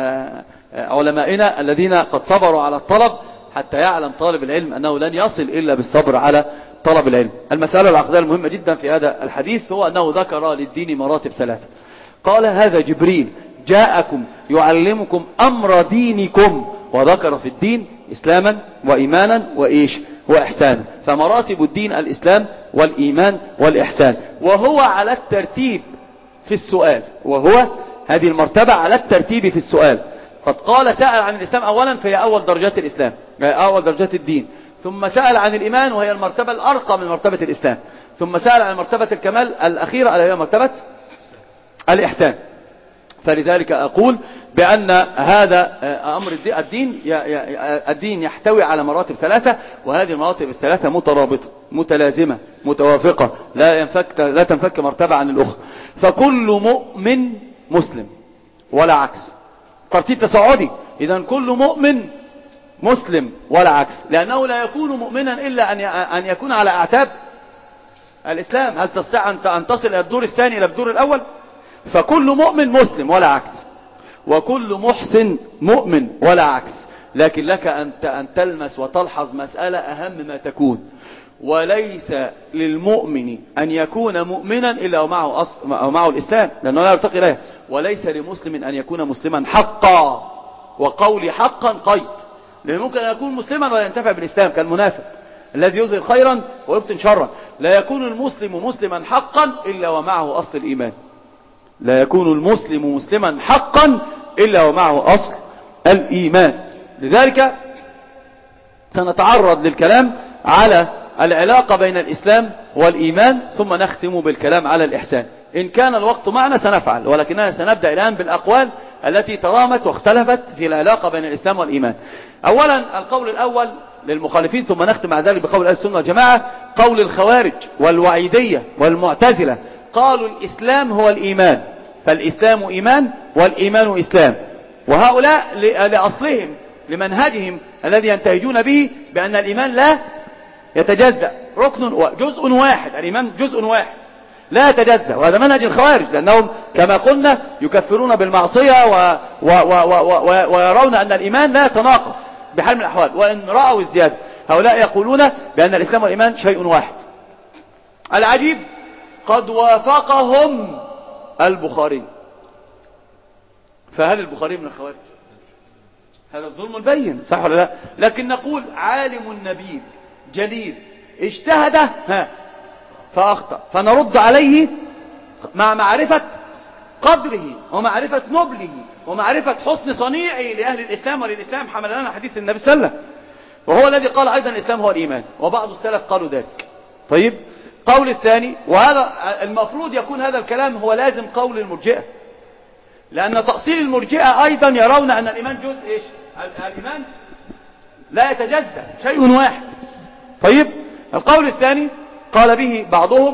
علمائنا الذين قد صبروا على الطلب، حتى يعلم طالب العلم أنه لن يصل إلا بالصبر على طلب العلم. المسألة العقدية المهمة جدا في هذا الحديث هو أنه ذكر للدين مراتب ثلاثة. قال هذا جبريل جاءكم يعلمكم أمر دينكم، وذكر في الدين إسلاما وإيمانا وإيش وإحسانا. فمراتب الدين الإسلام والإيمان والإحسان، وهو على الترتيب في السؤال، وهو هذه المرتبة على الترتيب في السؤال. قد قال سأل عن الإسلام أولا فهي أول درجات الإسلام، أول درجات الدين، ثم سأل عن الإيمان وهي المرتبة الأرقى من مرتبة الإسلام، ثم سأل عن مرتبة الكمال الأخيرة اللي هي مرتبة الإحسان. فلذلك أقول بأن هذا أمر الدين الدين يحتوي على مراتب ثلاثة، وهذه المراتب الثلاثة مترابطة متلازمة متوافقة، لا ينفك لا تنفك مرتبة عن الأخرى. فكل مؤمن مسلم ولا عكس، ترتيب تصاعدي. إذا كل مؤمن مسلم ولا عكس، لأنه لا يكون مؤمنا إلا أن يكون على أعتاب الإسلام. هل تستطيع أن تصل إلى الدور الثاني إلى الدور الأول؟ فكل مؤمن مسلم ولا عكس، وكل محسن مؤمن ولا عكس. لكن لك أن تلمس وتلحظ مسألة أهم ما تكون، وليس للمؤمن أن يكون مؤمنا إلا ومعه, أصل ومعه الإسلام، لأنه لا يرتقي إليه. وليس لمسلم أن يكون مسلما حقا، وقولي حقا قيد، لأنه ممكن أن يكون مسلما ولا ينتفع بالإسلام كالمنافق الذي يظهر خيرا ويبطن شرا. لا يكون المسلم مسلما حقا إلا ومعه أصل الإيمان. لا يكون المسلم مسلما حقا إلا ومعه أصل الإيمان. لذلك سنتعرض للكلام على العلاقة بين الإسلام والإيمان، ثم نختم بالكلام على الإحسان. إن كان الوقت معنا سنفعل، ولكننا سنبدأ الآن بالأقوال التي ترامت واختلفت في العلاقة بين الإسلام والإيمان. أولا القول الأول للمخالفين، ثم نختم مع ذلك بقول أهل السنة والجماعة، قول الخوارج والوعيدية والمعتزلة، قالوا الإسلام هو الإيمان، فالإسلام إيمان والإيمان إسلام. وهؤلاء لأصلهم لمنهجهم الذي ينتهجون به بأن الإيمان لا يتجزأ، ركن جزء واحد، الإيمان جزء واحد لا يتجزأ، وهذا منهج الخوارج، لأنهم كما قلنا يكفرون بالمعصية و... و... و... و... ويرون أن الإيمان لا يتناقص بحال من الأحوال، وإن رأوا الزيادة. هؤلاء يقولون بأن الإسلام والإيمان شيء واحد. العجيب قد وافقهم البخاري، فهل البخاري من الخوارج؟ هذا الظلم البين، صح ولا لا؟ لكن نقول عالم نبيل جليل اجتهد ها فأخطأ، فنرد عليه مع معرفة قدره ومعرفة نبله ومعرفة حسن صنيعه لأهل الإسلام وللإسلام. حمل لنا حديث النبي صلى الله عليه وسلم، وهو الذي قال أيضا الإسلام هو الإيمان، وبعض السلف قالوا ذلك. طيب، قول الثاني، وهذا المفروض يكون هذا الكلام هو لازم قول المرجئة، لأن تأصيل المرجئة أيضا يرون أن الإيمان جزء إيش؟ الإيمان لا يتجزأ، شيء واحد. طيب، القول الثاني قال به بعضهم،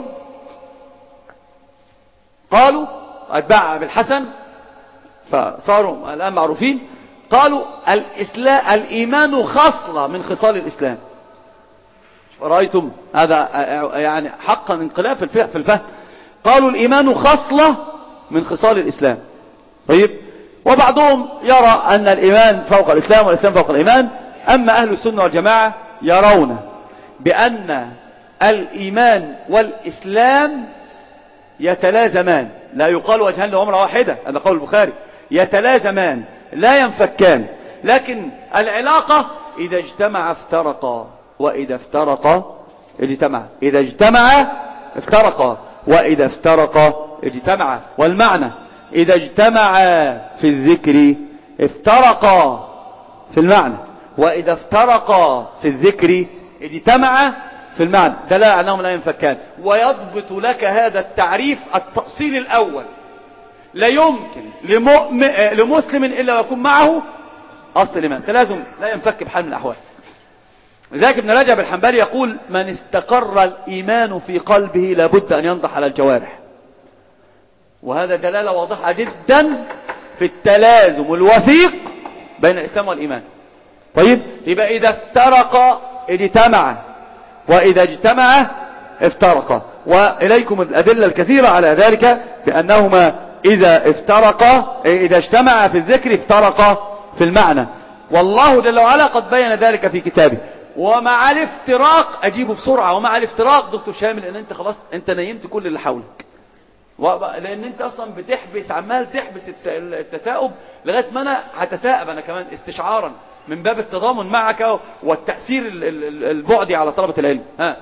قالوا أتباع بالحسن فصاروا الآن معروفين، قالوا الإسلام الإيمان خصلة من خصال الإسلام. رأيتم هذا يعني حقا انقلاب في الفهم. قالوا الإيمان خصلة من خصال الإسلام. طيب، وبعضهم يرى أن الإيمان فوق الإسلام والإسلام فوق الإيمان. أما أهل السنة والجماعة يرون بأن الإيمان والإسلام يتلازمان، لا يقال وجهان لعمرة واحدة، هذا قول البخاري، يتلازمان لا ينفكان، لكن العلاقة إذا اجتمع افترقا وإذا افترقا اجتمعا، إذا اجتمع افترقا وإذا افترقا اجتمعا. والمعنى إذا اجتمع في الذكر افترقا في المعنى، وإذا افترقا في الذكر اجتمع في المعنى، دلالة أنهم لا ينفكان. ويضبط لك هذا التعريف التأصيل الأول، لا يمكن لمسلم إلا يكون معه أصل الإيمان، تلازم لا ينفك بحال من الأحوال. لذلك ابن رجب الحنبلي يقول من استقر الإيمان في قلبه لابد أن ينضح على الجوارح، وهذا دلالة واضحة جدا في التلازم الوثيق بين الإسلام والإيمان. طيب، يبقى إذا افترق اجتمع وإذا اجتمع افترق، وإليكم الأدلة الكثيرة على ذلك بأنهما إذا افترقا إذا اجتمع في الذكر افترقا في المعنى، والله جل وعلا قد بين ذلك في كتابه. ومع الافتراق أجيبه بسرعة، ومع الافتراق دكتور شامل ان انت خلاص انت نيمت كل اللي حولك، لان انت اصلا بتحبس، عمال تحبس التثاؤب لغاية ما انا هتثاءب انا كمان استشعارا من باب التضامن معك والتأثير البعدي على طلبة العلم. ها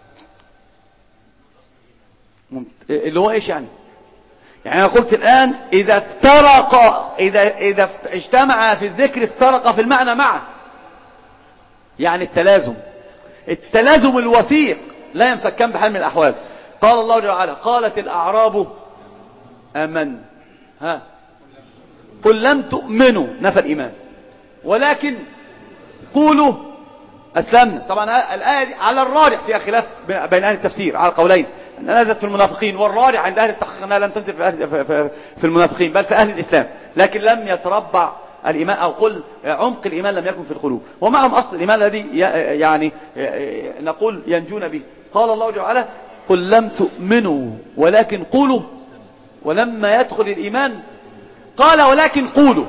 اللي هو ايش يعني؟ يعني انا قلت الان اذا افترق اذا اذا اجتمع في الذكر افترق في المعنى معه، يعني التلازم التلازم الوثيق لا ينفكان بحال من الأحوال. قال الله جل وعلا قالت الأعراب آمن، ها قل لم تؤمنوا، نفى الإيمان، ولكن قولوا أسلمنا. طبعا الآية دي على الراجح فيها خلاف بين أهل التفسير على قولين، أنها نزلت في المنافقين، والراجح عند أهل التحقيق أنها لم تنزل في المنافقين بل في أهل الإسلام، لكن لم يتربع الإيمان أو قل عمق الإيمان لم يكن في القلوب، ومعهم أصل الإيمان الذي يعني نقول ينجون به. قال الله جل وعلا قل لم تؤمنوا ولكن قولوا، ولما يدخل الإيمان قال ولكن قولوا،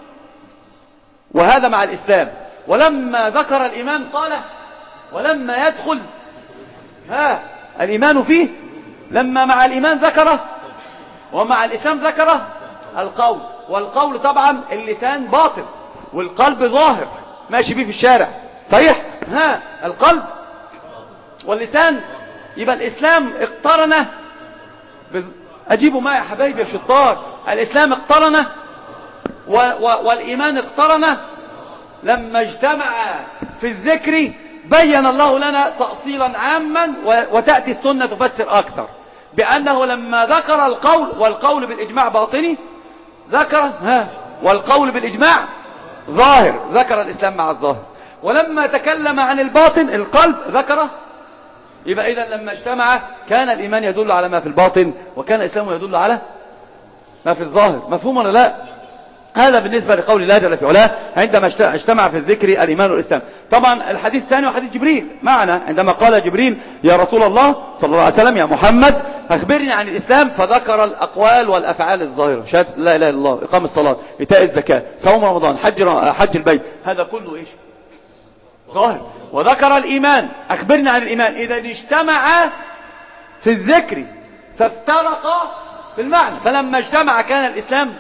وهذا مع الإسلام. ولما ذكر الإيمان قال ولما يدخل ها الإيمان فيه، لما مع الإيمان ذكره ومع الإسلام ذكره القول، والقول طبعا اللسان باطن والقلب ظاهر ماشي بيه في الشارع، صحيح؟ ها القلب واللسان، يبقى الإسلام اقترن أجيبوا معي يا حبايبي يا شطار. الإسلام اقترن و و والإيمان اقترن. لما اجتمع في الذكر بين الله لنا تأصيلا عاما، وتأتي السنة تفسر أكثر بأنه لما ذكر القول، والقول بالإجماع باطني، ذكر ها والقول بالإجماع ظاهر، ذكر الإسلام مع الظاهر. ولما تكلم عن الباطن القلب ذكره. يبقى إذا لما اجتمع كان الإيمان يدل على ما في الباطن، وكان الإسلام يدل على ما في الظاهر. مفهوم ولا لا؟ هذا بالنسبة لقول الله جل في علاه عندما اجتمع في الذكر الإيمان والإسلام. طبعا الحديث الثاني وحديث جبريل معنا، عندما قال جبريل يا رسول الله صلى الله عليه وسلم يا محمد أخبرني عن الإسلام، فذكر الأقوال والأفعال الظاهرة، شهادة لا إله إلا الله، إقام الصلاة، إيتاء الزكاة، صوم رمضان، حج حج البيت، هذا كله إيش؟ ظاهر. وذكر الإيمان، أخبرني عن الإيمان. إذا اجتمع في الذكر فافترق في المعنى، فلما اجتمع كان الإسلام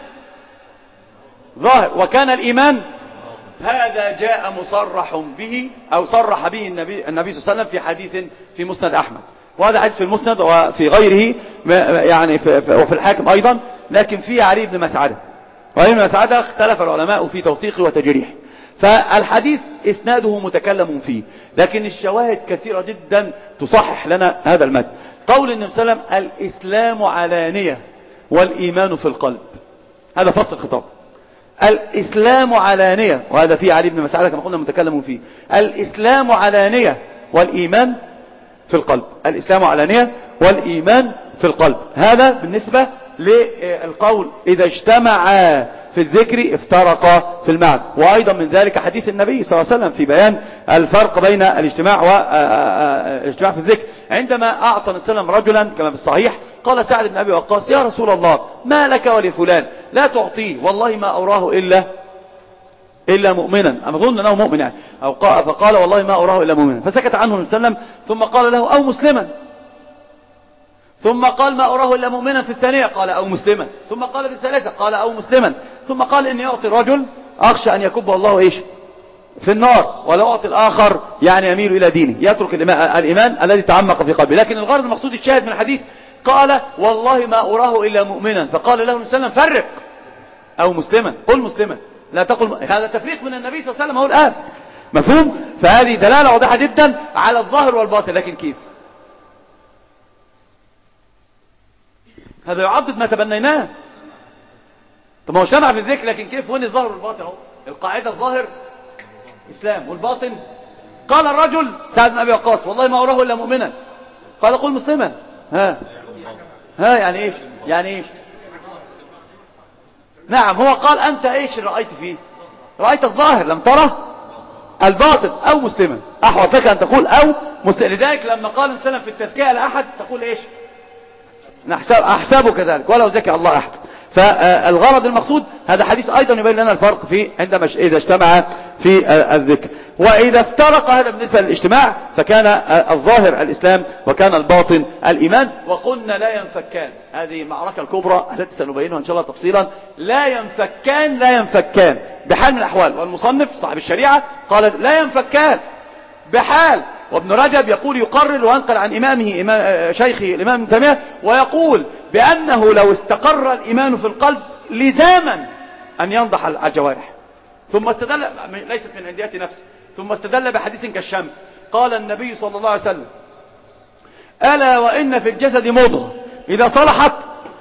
ظاهر وكان الإيمان. هذا جاء مصرح به أو صرح به النبي, النبي صلى الله عليه وسلم في حديث في مسند أحمد، وهذا حديث في المسند وفي غيره يعني في وفي الحاكم أيضا، لكن فيه علي بن مسعدة. وعلي بن مسعدة اختلف العلماء في توثيقه وتجريحه، فالحديث إسناده متكلم فيه، لكن الشواهد كثيرة جدا تصحح لنا هذا المد. قول النبي صلى الله عليه وسلم الإسلام علانية والإيمان في القلب، هذا فصل الخطاب. الإسلام علانية، وهذا فيه علي بن مسعدة كما قلنا متكلم فيه. الإسلام علانية والإيمان في القلب، الإسلام علانية والإيمان في القلب. هذا بالنسبة للقول إذا اجتمع في الذكر افترق في المعنى. وأيضا من ذلك حديث النبي صلى الله عليه وسلم في بيان الفرق بين الاجتماع والاجتماع في الذكر، عندما أعطى السلام رجلا كما في الصحيح قال سعد بن أبي وقاص يا رسول الله ما لك ولفلان لا تعطيه، والله ما أراه إلا إلا مؤمنا، أما ظن أنه مؤمن يعني. أو قال فقال والله ما أراه إلا مؤمنا، فسكت عنه النبي صلى الله عليه وسلم، ثم قال له أو مسلما، ثم قال ما أراه إلا مؤمنا في الثانية، قال أو مسلما، ثم قال في الثالثة قال أو مسلما، ثم قال إني أعطي الرجل أخشى أن يكب الله إيش في النار، ولو أعطي الآخر يعني يميل إلى دينه، يترك الإيمان الذي تعمق في قلبه. لكن الغرض المقصود الشاهد من الحديث قال والله ما أراه إلا مؤمنا، فقال له النبي صلى الله عليه وسلم فرق أو مسلما، قل مسلما لا تقل. هذا تفريق من النبي صلى الله عليه وسلم هو الآن، مفهوم؟ فهذه دلالة واضحة جدا على الظاهر والباطن. لكن كيف؟ هذا يعضد ما تبنيناه. طب ما هو اجتمع في الذكر، لكن كيف؟ وين الظاهر والباطن اهو؟ القاعدة الظاهر إسلام، والباطن قال الرجل سعد بن أبي وقاص والله ما أراه إلا مؤمنا، قال قل مسلما. ها ها يعني ايش؟ يعني ايش؟ نعم، هو قال أنت ايش رأيت فيه؟ رأيت الظاهر لم ترى الباطن. أو مسلما، أحوط لك أن تقول أو مسلم. لذلك لما قال السلام في التزكية لأحد تقول ايش؟ أحسابه كذلك ولو زكى الله أحد. فالغرض المقصود هذا حديث أيضا يبين لنا الفرق في عندما إذا اجتمع في الذكر. وإذا افترق، هذا بالنسبة للاجتماع، فكان الظاهر الإسلام وكان الباطن الإيمان. وقلنا لا ينفكان، هذه المعركة الكبرى التي سنبينها إن شاء الله تفصيلا. لا ينفكان لا ينفكان بحال من الأحوال. والمصنف صاحب الشريعة قال لا ينفكان بحال. وابن رجب يقول يقرر وينقل عن إمامه إمام شيخه الإمام ابن تيمية، ويقول بأنه لو استقر الإيمان في القلب لزاما أن ينضح الجوارح. ثم استدل، ليست من عنديات نفسه، ثم استدل بحديث كالشمس قال النبي صلى الله عليه وسلم ألا وإن في الجسد مضغة إذا صلحت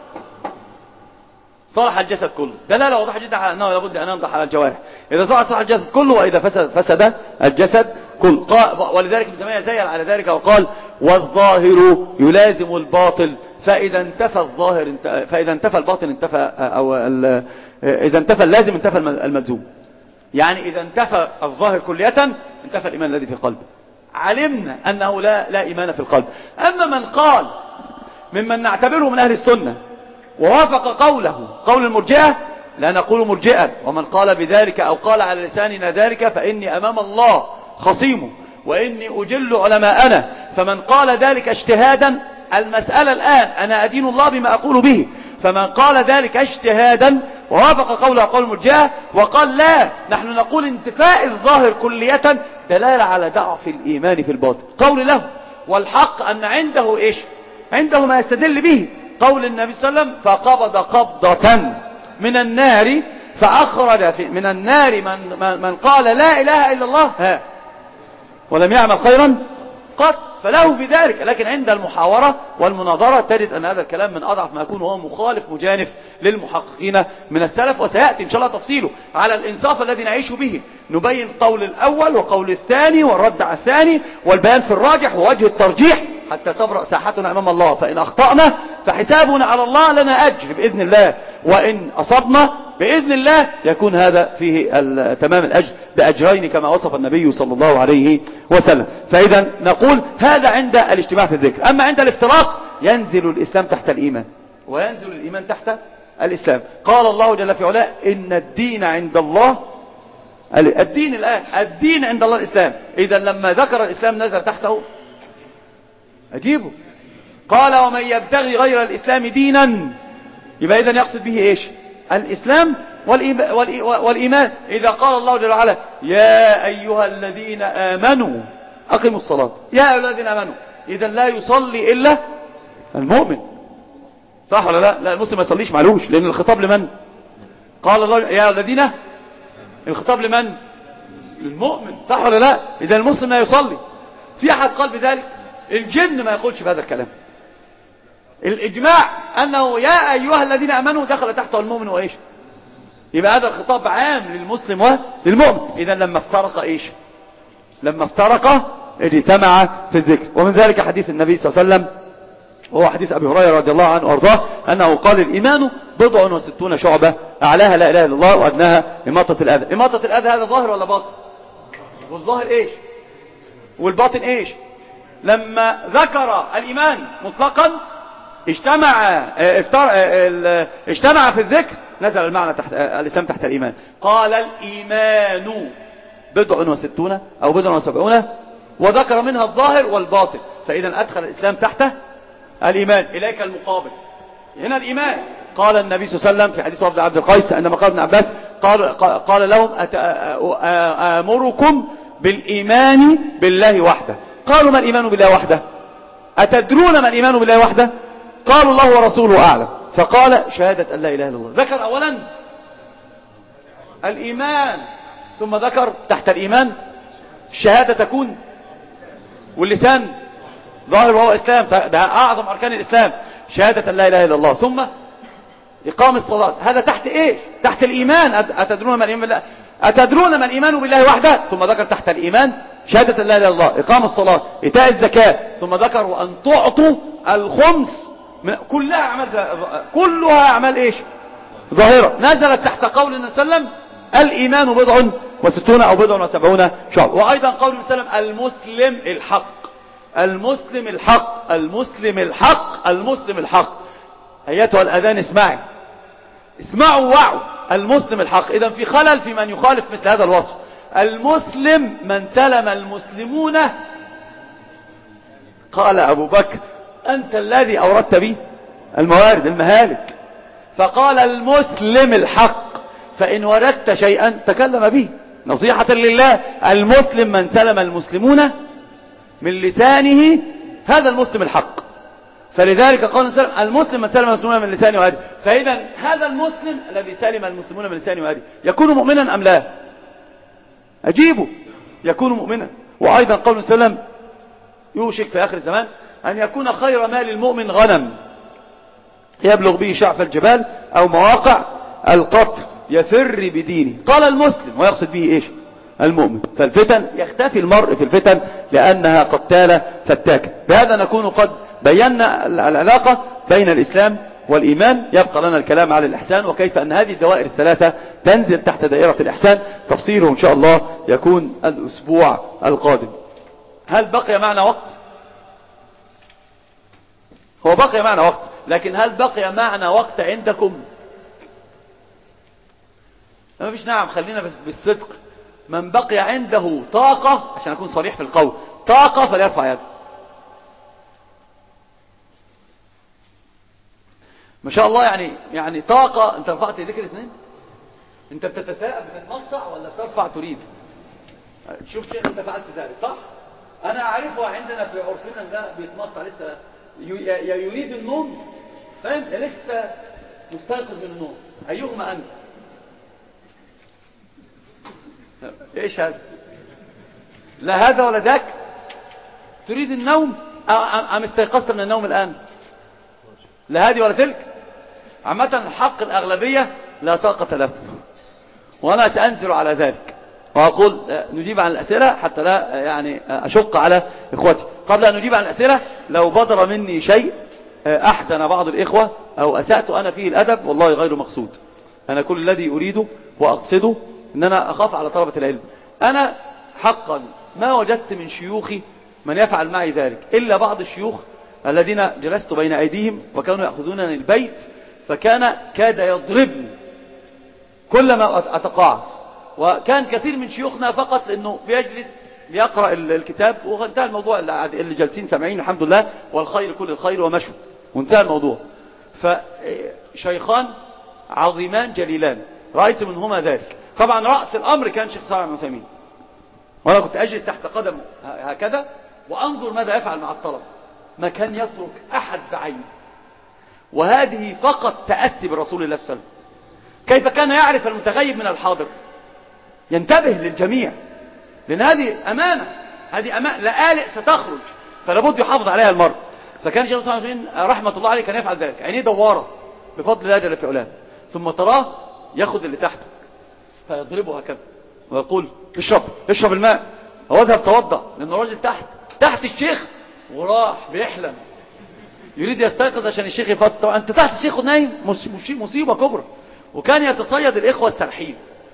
صلح الجسد كله. دلالة واضحة جدا على أنه لابد أن ينضح على الجوارح. إذا صلح صلح الجسد كله، وإذا فسد فسد الجسد كله. ولذلك ابن تيمية زين على ذلك وقال والظاهر يلازم الباطل، فإذا انتفى الظاهر فإذا انتفى الباطن انتفى، أو إذا انتفى اللازم انتفى الملزوم. يعني إذا انتفى الظاهر كلية انتفى الإيمان الذي في القلب. علمنا أنه لا لا إيمان في القلب. أما من قال ممن نعتبره من أهل السنة ووافق قوله قول المرجئة، لا نقول مرجئا، ومن قال بذلك أو قال على لساننا ذلك فإني أمام الله خصيمه وإني أجل علماءنا. فمن قال ذلك اجتهادا، المسألة الآن أنا أدين الله بما أقول به، فمن قال ذلك اجتهادا ووافق قوله قول المرجئة وقال لا نحن نقول انتفاء الظاهر كلية دلالة على ضعف الإيمان في الباطن، قول له. والحق أن عنده إيش؟ عنده ما يستدل به، قول النبي صلى الله عليه وسلم فقبض قبضة من النار فأخرج في من النار من, من, من قال لا إله إلا الله ها ولم يعمل خيرا قط، فله في ذلك. لكن عند المحاورة والمناظرة تجد أن هذا الكلام من أضعف ما يكون، وهو مخالف مجانف للمحققين من السلف، وسيأتي إن شاء الله تفصيله على الإنصاف الذي نعيش به. نبين القول الأول والقول الثاني والرد على الثاني والبيان في الراجح ووجه الترجيح حتى تبرأ ساحتنا أمام الله. فإن أخطأنا فحسابنا على الله لنا أجر بإذن الله، وإن أصبنا بإذن الله يكون هذا فيه تمام الأجر بأجرين كما وصف النبي صلى الله عليه وسلم. فإذا نقول هذا عند الاجتماع في الذكر. أما عند الافتراق ينزل الإسلام تحت الإيمان وينزل الإيمان تحت الإسلام. قال الله جل في علاه إن الدين عند الله الدين الآن الدين عند الله الإسلام. إذا لما ذكر الإسلام نزل تحته أجيبه. قال ومن يبتغي غير الإسلام دينا، يبقى إذن يقصد به إيش؟ الإسلام والإيمان. إذا قال الله جل وعلا يا أيها الذين آمنوا أقيموا الصلاة، يا أيها الذين آمنوا، إذن لا يصلي إلا المؤمن، صح ولا لا؟ لا، المسلم ما يصليش معلوش، لأن الخطاب لمن؟ قال الله يا أيها الذين، الخطاب لمن؟ للمؤمن، صح ولا لا؟ إذا المسلم لا يصلي. في أحد قال بذلك؟ الجن ما يقولش بهذا الكلام. الإجماع أنه يا أيها الذين أمنوا دخل تحته المؤمن وإيش؟ يبقى هذا الخطاب عام للمسلم وللمؤمن. إذا لما افترق إيش؟ لما افترق اجتمع في الذكر. ومن ذلك حديث النبي صلى الله عليه وسلم وهو حديث أبي هريرة رضي الله عنه وارضاه أنه قال الإيمان بضع وستون شعبة أعلاها لا إله إلا الله وأدناها إماطة الأذى. إماطة الأذى هذا ظاهر ولا باطن؟ والظاهر إيش؟ والباطن إيش؟ لما ذكر الإيمان مطلقا اجتمع افتر... اجتمع في الذكر نزل المعنى تحت الإسلام تحت الإيمان. قال الإيمان بضع وستون أو بضع وسبعون وذكر منها الظاهر والباطن، فإذا أدخل الإسلام تحت الإيمان. إليك المقابل هنا الإيمان. قال النبي صلى الله عليه وسلم في حديث وفد عبد القيس عندما قال ابن عباس قال, قال لهم آمركم بالإيمان بالله وحده. قالوا ما الإيمان بالله وحده؟ أتدرون ما الإيمان بالله وحده؟ قالوا الله ورسوله أعلم. فقال شهادة أن لا إله إلا الله. ذكر أولا الإيمان ثم ذكر تحت الإيمان الشهادة تكون واللسان ظاهر وهو إسلام، ده أعظم أركان الإسلام شهادة أن لا إله إلا الله، ثم إقام الصلاة. هذا تحت إيش؟ تحت الإيمان. أتدرون ما الإيمان بالله أتدرون ما الإيمان بالله وحده؟ ثم ذكر تحت الإيمان شهادة لا إله إلا الله، إقام الصلاة، إيتاء الزكاة، ثم ذكر وأن تعطوا الخمس من كلها أعمال كلها أعمال إيش؟ ظاهرة. نزلت تحت قول النبي صلى الله عليه وسلم الإيمان بضع وستون أو بضع وسبعون شعب. وأيضا قول النبي صلى الله عليه وسلم المسلم الحق المسلم الحق المسلم الحق المسلم الحق. أيتها الأذان اسمعي اسمعوا وعوا المسلم الحق. إذا في خلل في من يخالف مثل هذا الوصف. المسلم من سلم المسلمون. قال أبو بكر أنت الذي أوردت بي الموارد المهالك، فقال المسلم الحق فإن وردت شيئا تكلم به نصيحة لله. المسلم من سلم المسلمون من لسانه، هذا المسلم الحق. فلذلك قال المسلم من سلم المسلمون من لسانه ويده. فإذا هذا المسلم الذي سلم المسلمون من لسانه ويده يكون مؤمنا أم لا؟ أجيبه يكون مؤمنا. وأيضا قول السلام يوشك في آخر الزمان أن يكون خير مال المؤمن غنم يبلغ به شعف الجبال أو مواقع القطر يفر بدينه. قال المسلم ويقصد به إيش؟ المؤمن. فالفتن يختفي المرء في الفتن لأنها قتالة فتاكة. بهذا نكون قد بينا العلاقة بين الإسلام والإيمان. يبقى لنا الكلام على الإحسان وكيف أن هذه الدوائر الثلاثة تنزل تحت دائرة الإحسان. تفصيله إن شاء الله يكون الأسبوع القادم. هل بقي معنا وقت؟ هو بقي معنا وقت، لكن هل بقي معنا وقت عندكم؟ ما فيش. نعم، خلينا بالصدق. من بقي عنده طاقة، عشان أكون صريح في القول، طاقة فليرفع يده. ما شاء الله. يعني يعني طاقة. انت رفعت يديك الاثنين؟ انت بتتثاءب بتتمصع ولا بترفع تريد؟ شوف شيء انت فعلت ذلك صح؟ انا اعرفها عندنا في عرفنا ده بيتمصع لسه يريد النوم فانت لسه مستيقظ من النوم، ايهما انت؟ ايش هذا؟ لا هذا ولا ذاك. تريد النوم ام استيقظت من النوم الان؟ لا هذه ولا تلك. عامة حق الأغلبية لا طاقة له، وأنا سأنزل على ذلك وأقول نجيب عن الأسئلة حتى لا يعني أشق على إخوتي. قبل أن نجيب عن الأسئلة، لو بدر مني شيء أحسن بعض الإخوة أو أسأت أنا فيه الأدب والله غير مقصود. أنا كل الذي أريده وأقصده أن أنا أخاف على طلبة العلم. أنا حقا ما وجدت من شيوخي من يفعل معي ذلك إلا بعض الشيوخ الذين جلست بين أيديهم وكانوا يأخذونني البيت، فكان كاد يضربني كلما أتقاعس. وكان كثير من شيوخنا فقط لأنه بيجلس ليقرأ الكتاب وانتهى الموضوع، اللي جالسين سامعين الحمد لله والخير كل الخير ومشوا وانتهى الموضوع. فشيخان عظيمان جليلان رأيت منهما ذلك. طبعا رأس الأمر كان شيخ صالح بن عثيمين، وأنا كنت أجلس تحت قدمه هكذا وأنظر ماذا يفعل مع الطلبة. ما كان يترك أحد بعينه، وهذه فقط تأسي برسول الله صلى الله عليه وسلم. كيف كان يعرف المتغيب من الحاضر؟ ينتبه للجميع، لأن هذه أمانة، هذه أمانة لآلئ ستخرج فلابد يحافظ عليها المرء. فكان الشيخ صلى الله عليه وسلم رحمة الله عليه كان يفعل ذلك، عينيه دوارة بفضل الله جل في علاه، ثم تراه يأخذ اللي تحته فيضربه هكذا ويقول اشرب اشرب الماء هو اذهب توضأ، لأن الراجل تحت تحت الشيخ وراح بيحلم يريد يستيقظ عشان الشيخ يفطر. طبعا انت تحت الشيخ نايم، مصيبة كبرى. وكان يتصيد الإخوة السرحين.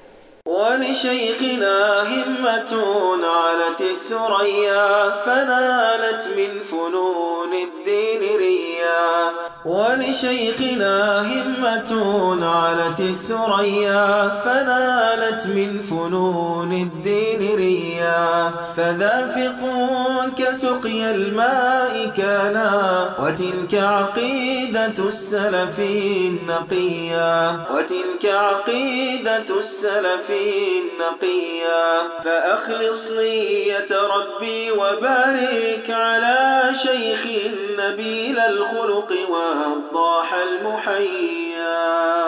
ولشيخنا همة علت الثريا فنالت من فنون الدين ريا. ولشيخنا همة علت الثريا فنالت من فنون الدين ريا. فذافق كسقي الماء كانا وتلك عقيدة السلف النقيا. وتلك عقيدة السلف النقيا. فأخلص نية ربي وبارك على شيخ نبيل الخلق والضاح المحيا.